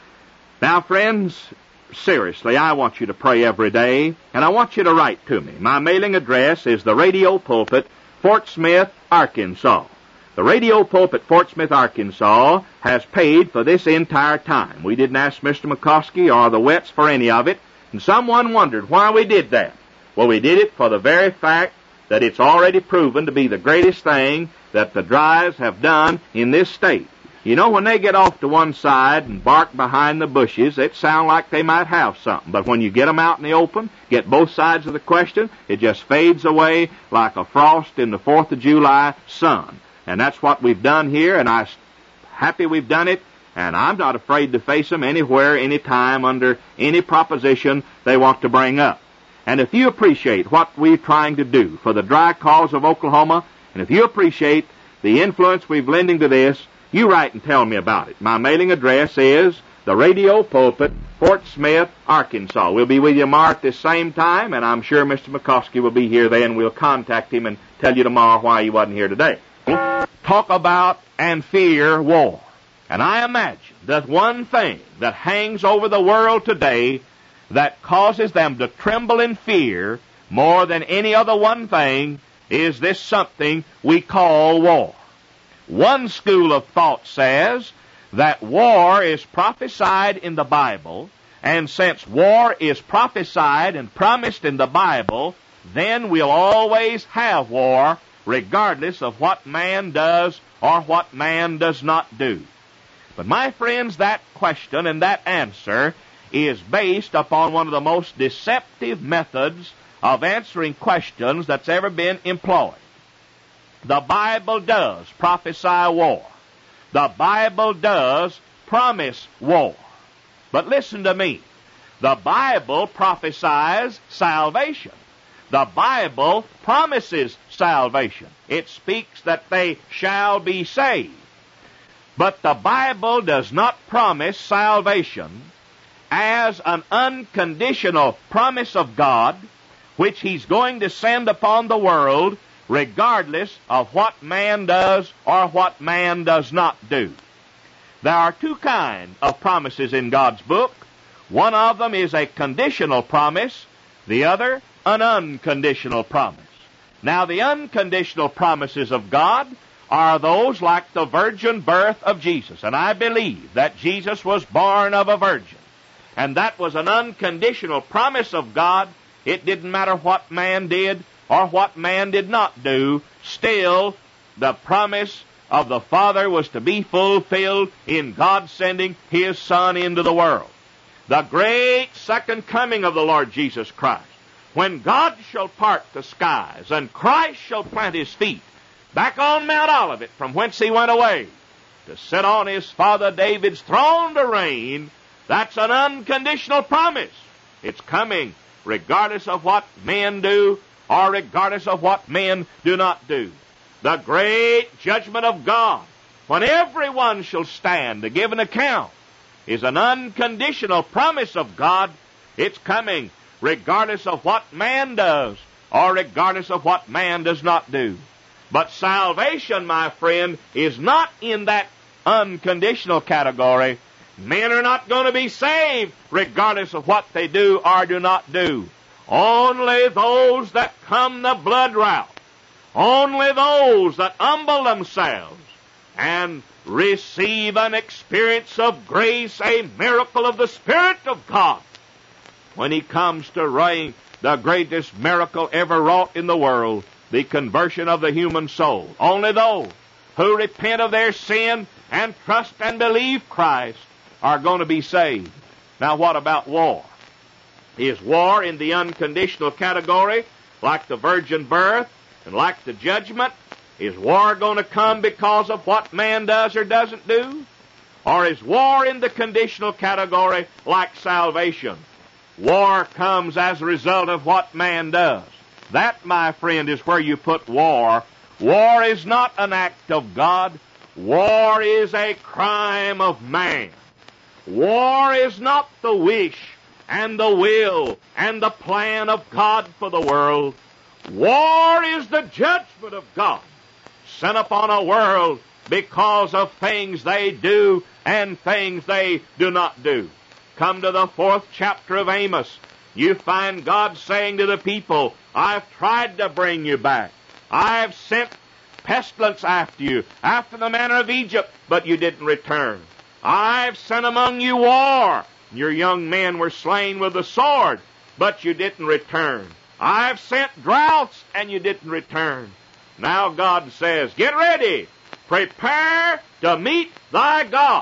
S5: Now, friends, seriously, I want you to pray every day, and I want you to write to me. My mailing address is the Radio Pulpit, Fort Smith, Arkansas. The Radio Pulpit, Fort Smith, Arkansas, has paid for this entire time. We didn't ask Mister McCoskey or the Wets for any of it. And someone wondered why we did that. Well, we did it for the very fact that it's already proven to be the greatest thing that the drives have done in this state. You know, when they get off to one side and bark behind the bushes, it sounds like they might have something. But when you get them out in the open, get both sides of the question, it just fades away like a frost in the fourth of July sun. And that's what we've done here, and I'm happy we've done it. And I'm not afraid to face them anywhere, anytime, under any proposition they want to bring up. And if you appreciate what we're trying to do for the dry cause of Oklahoma, and if you appreciate the influence we've lending to this, you write and tell me about it. My mailing address is the Radio Pulpit, Fort Smith, Arkansas. We'll be with you tomorrow at this same time, and I'm sure Mister McCoskey will be here then. We'll contact him and tell you tomorrow why he wasn't here today. Talk about and fear war. And I imagine that one thing that hangs over the world today that causes them to tremble in fear more than any other one thing is this something we call war. One school of thought says that war is prophesied in the Bible, and since war is prophesied and promised in the Bible, then we'll always have war regardless of what man does or what man does not do. But my friends, that question and that answer is based upon one of the most deceptive methods of answering questions that's ever been employed. The Bible does prophesy war. The Bible does promise war. But listen to me. The Bible prophesies salvation. The Bible promises salvation. It speaks that they shall be saved. But the Bible does not promise salvation as an unconditional promise of God, which He's going to send upon the world regardless of what man does or what man does not do. There are two kinds of promises in God's book. One of them is a conditional promise, the other an unconditional promise. Now, the unconditional promises of God are those like the virgin birth of Jesus. And I believe that Jesus was born of a virgin. And that was an unconditional promise of God. It didn't matter what man did or what man did not do. Still, the promise of the Father was to be fulfilled in God sending His Son into the world. The great second coming of the Lord Jesus Christ, when God shall part the skies and Christ shall plant His feet back on Mount Olivet from whence He went away to sit on His father David's throne to reign, that's an unconditional promise. It's coming regardless of what men do or regardless of what men do not do. The great judgment of God, when everyone shall stand to give an account, is an unconditional promise of God. It's coming regardless of what man does or regardless of what man does not do. But salvation, my friend, is not in that unconditional category. Men are not going to be saved regardless of what they do or do not do. Only those that come the blood route, only those that humble themselves and receive an experience of grace, a miracle of the Spirit of God, when He comes to reign, the greatest miracle ever wrought in the world, the conversion of the human soul. Only those who repent of their sin and trust and believe Christ are going to be saved. Now, what about war? Is war in the unconditional category, like the virgin birth and like the judgment? Is war going to come because of what man does or doesn't do? Or is war in the conditional category like salvation? War comes as a result of what man does. That, my friend, is where you put war. War is not an act of God. War is a crime of man. War is not the wish and the will and the plan of God for the world. War is the judgment of God sent upon a world because of things they do and things they do not do. Come to the fourth chapter of Amos. You find God saying to the people, I've tried to bring you back. I've sent pestilence after you, after the manner of Egypt, but you didn't return. I've sent among you war. Your young men were slain with the sword, but you didn't return. I've sent droughts, and you didn't return. Now God says, get ready. Prepare to meet thy God.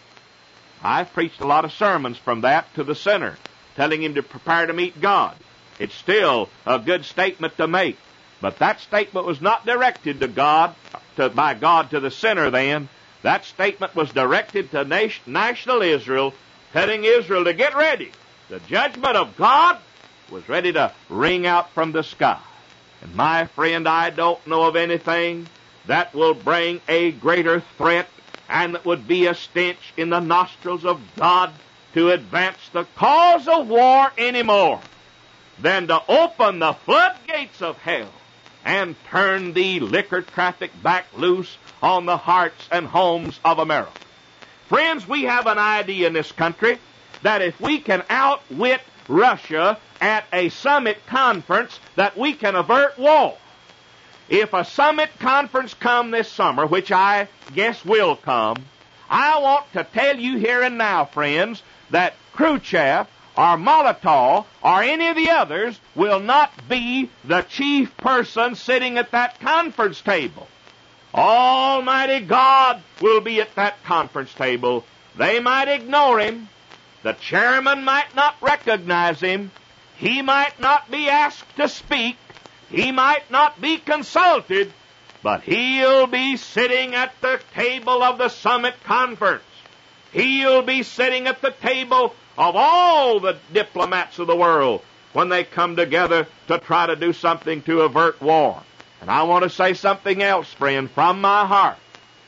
S5: I've preached a lot of sermons from that to the sinner, telling him to prepare to meet God. It's still a good statement to make. But that statement was not directed to God, to, by God to the sinner then. That statement was directed to nation, national Israel, telling Israel to get ready. The judgment of God was ready to ring out from the sky. And my friend, I don't know of anything that will bring a greater threat and that would be a stench in the nostrils of God to advance the cause of war anymore than to open the floodgates of hell and turn the liquor traffic back loose on the hearts and homes of America. Friends, we have an idea in this country that if we can outwit Russia at a summit conference, that we can avert war. If a summit conference come this summer, which I guess will come, I want to tell you here and now, friends, that Khrushchev or Molotov or any of the others will not be the chief person sitting at that conference table. Almighty God will be at that conference table. They might ignore him. The chairman might not recognize him. He might not be asked to speak. He might not be consulted. But he'll be sitting at the table of the summit conference. He'll be sitting at the table of all the diplomats of the world when they come together to try to do something to avert war. And I want to say something else, friend, from my heart.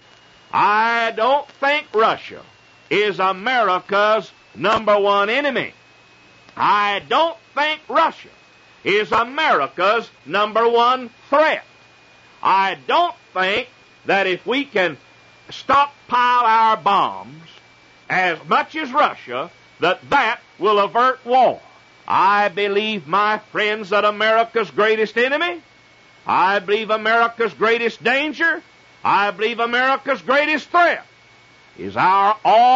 S5: I don't think Russia is America's number one enemy. I don't think Russia is America's number one threat. I don't think that if we can stockpile our bombs as much as Russia, that that will avert war. I believe, my friends, that America's greatest enemy, I believe America's greatest danger, I believe America's greatest threat is our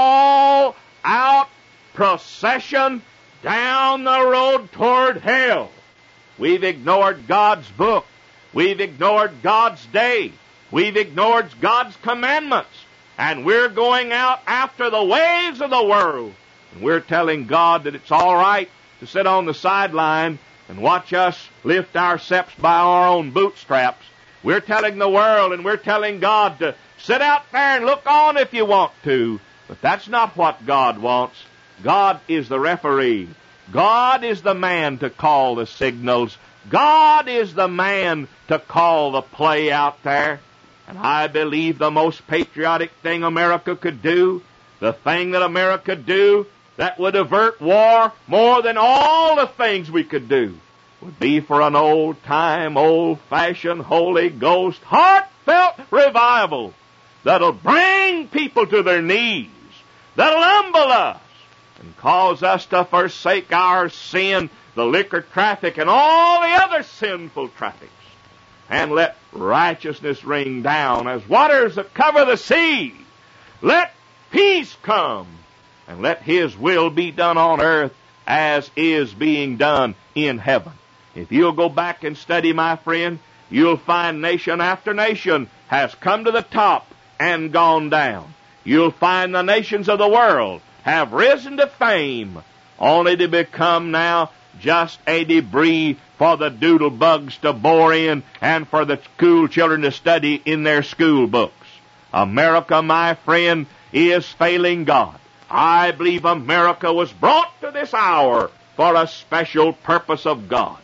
S5: all-out procession down the road toward hell. We've ignored God's book. We've ignored God's day. We've ignored God's commandments. And we're going out after the waves of the world. And we're telling God that it's all right to sit on the sideline and watch us lift our steps by our own bootstraps. We're telling the world and we're telling God to sit out there and look on if you want to. But that's not what God wants. God is the referee. God is the man to call the signals. God is the man to call the play out there. And I believe the most patriotic thing America could do, the thing that America could do that would avert war more than all the things we could do, would be for an old-time, old-fashioned, Holy Ghost, heartfelt revival that'll bring people to their knees, that'll humble us, and cause us to forsake our sin, the liquor traffic, and all the other sinful traffics, and let righteousness ring down as waters that cover the sea. Let peace come, and let His will be done on earth as is being done in heaven. If you'll go back and study, my friend, you'll find nation after nation has come to the top and gone down. You'll find the nations of the world have risen to fame, only to become now just a debris for the doodle bugs to bore in and for the school children to study in their school books. America, my friend, is failing God. I believe America was brought to this hour for a special purpose of God.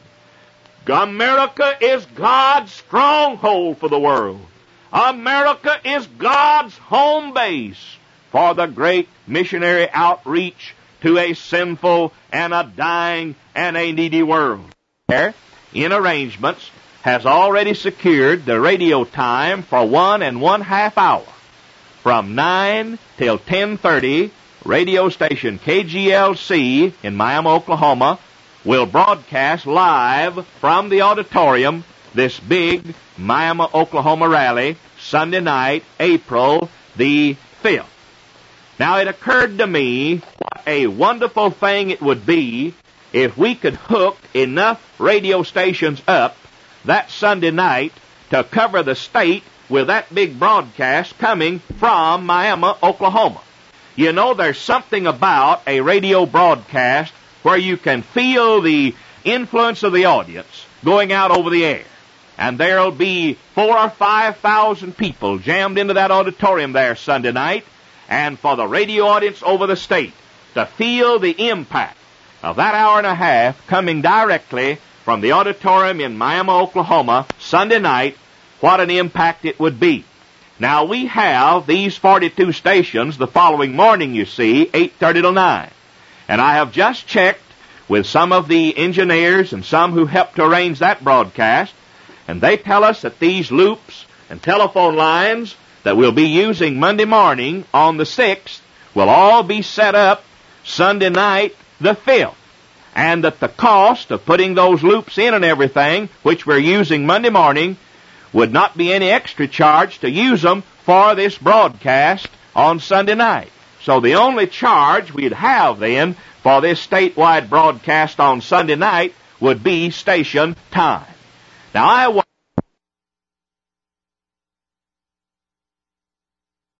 S5: America is God's stronghold for the world. America is God's home base for the great missionary outreach to a sinful and a dying and a needy world. There, in arrangements, has already secured the radio time for one and one half hour. From nine till ten thirty, radio station K G L C in Miami, Oklahoma, will broadcast live from the auditorium this big Miami, Oklahoma rally, Sunday night, April the fifth. Now, it occurred to me what a wonderful thing it would be if we could hook enough radio stations up that Sunday night to cover the state with that big broadcast coming from Miami, Oklahoma. You know, there's something about a radio broadcast where you can feel the influence of the audience going out over the air. And there'll be four or five thousand people jammed into that auditorium there Sunday night, and for the radio audience over the state to feel the impact of that hour and a half coming directly from the auditorium in Miami, Oklahoma, Sunday night, what an impact it would be. Now, we have these forty-two stations the following morning, you see, eight thirty to nine. And I have just checked with some of the engineers and some who helped to arrange that broadcast, and they tell us that these loops and telephone lines that we'll be using Monday morning on the sixth will all be set up Sunday night the fifth, and that the cost of putting those loops in and everything, which we're using Monday morning, would not be any extra charge to use them for this broadcast on Sunday night. So the only charge we'd have then for this statewide broadcast on Sunday night would be station time. Now, I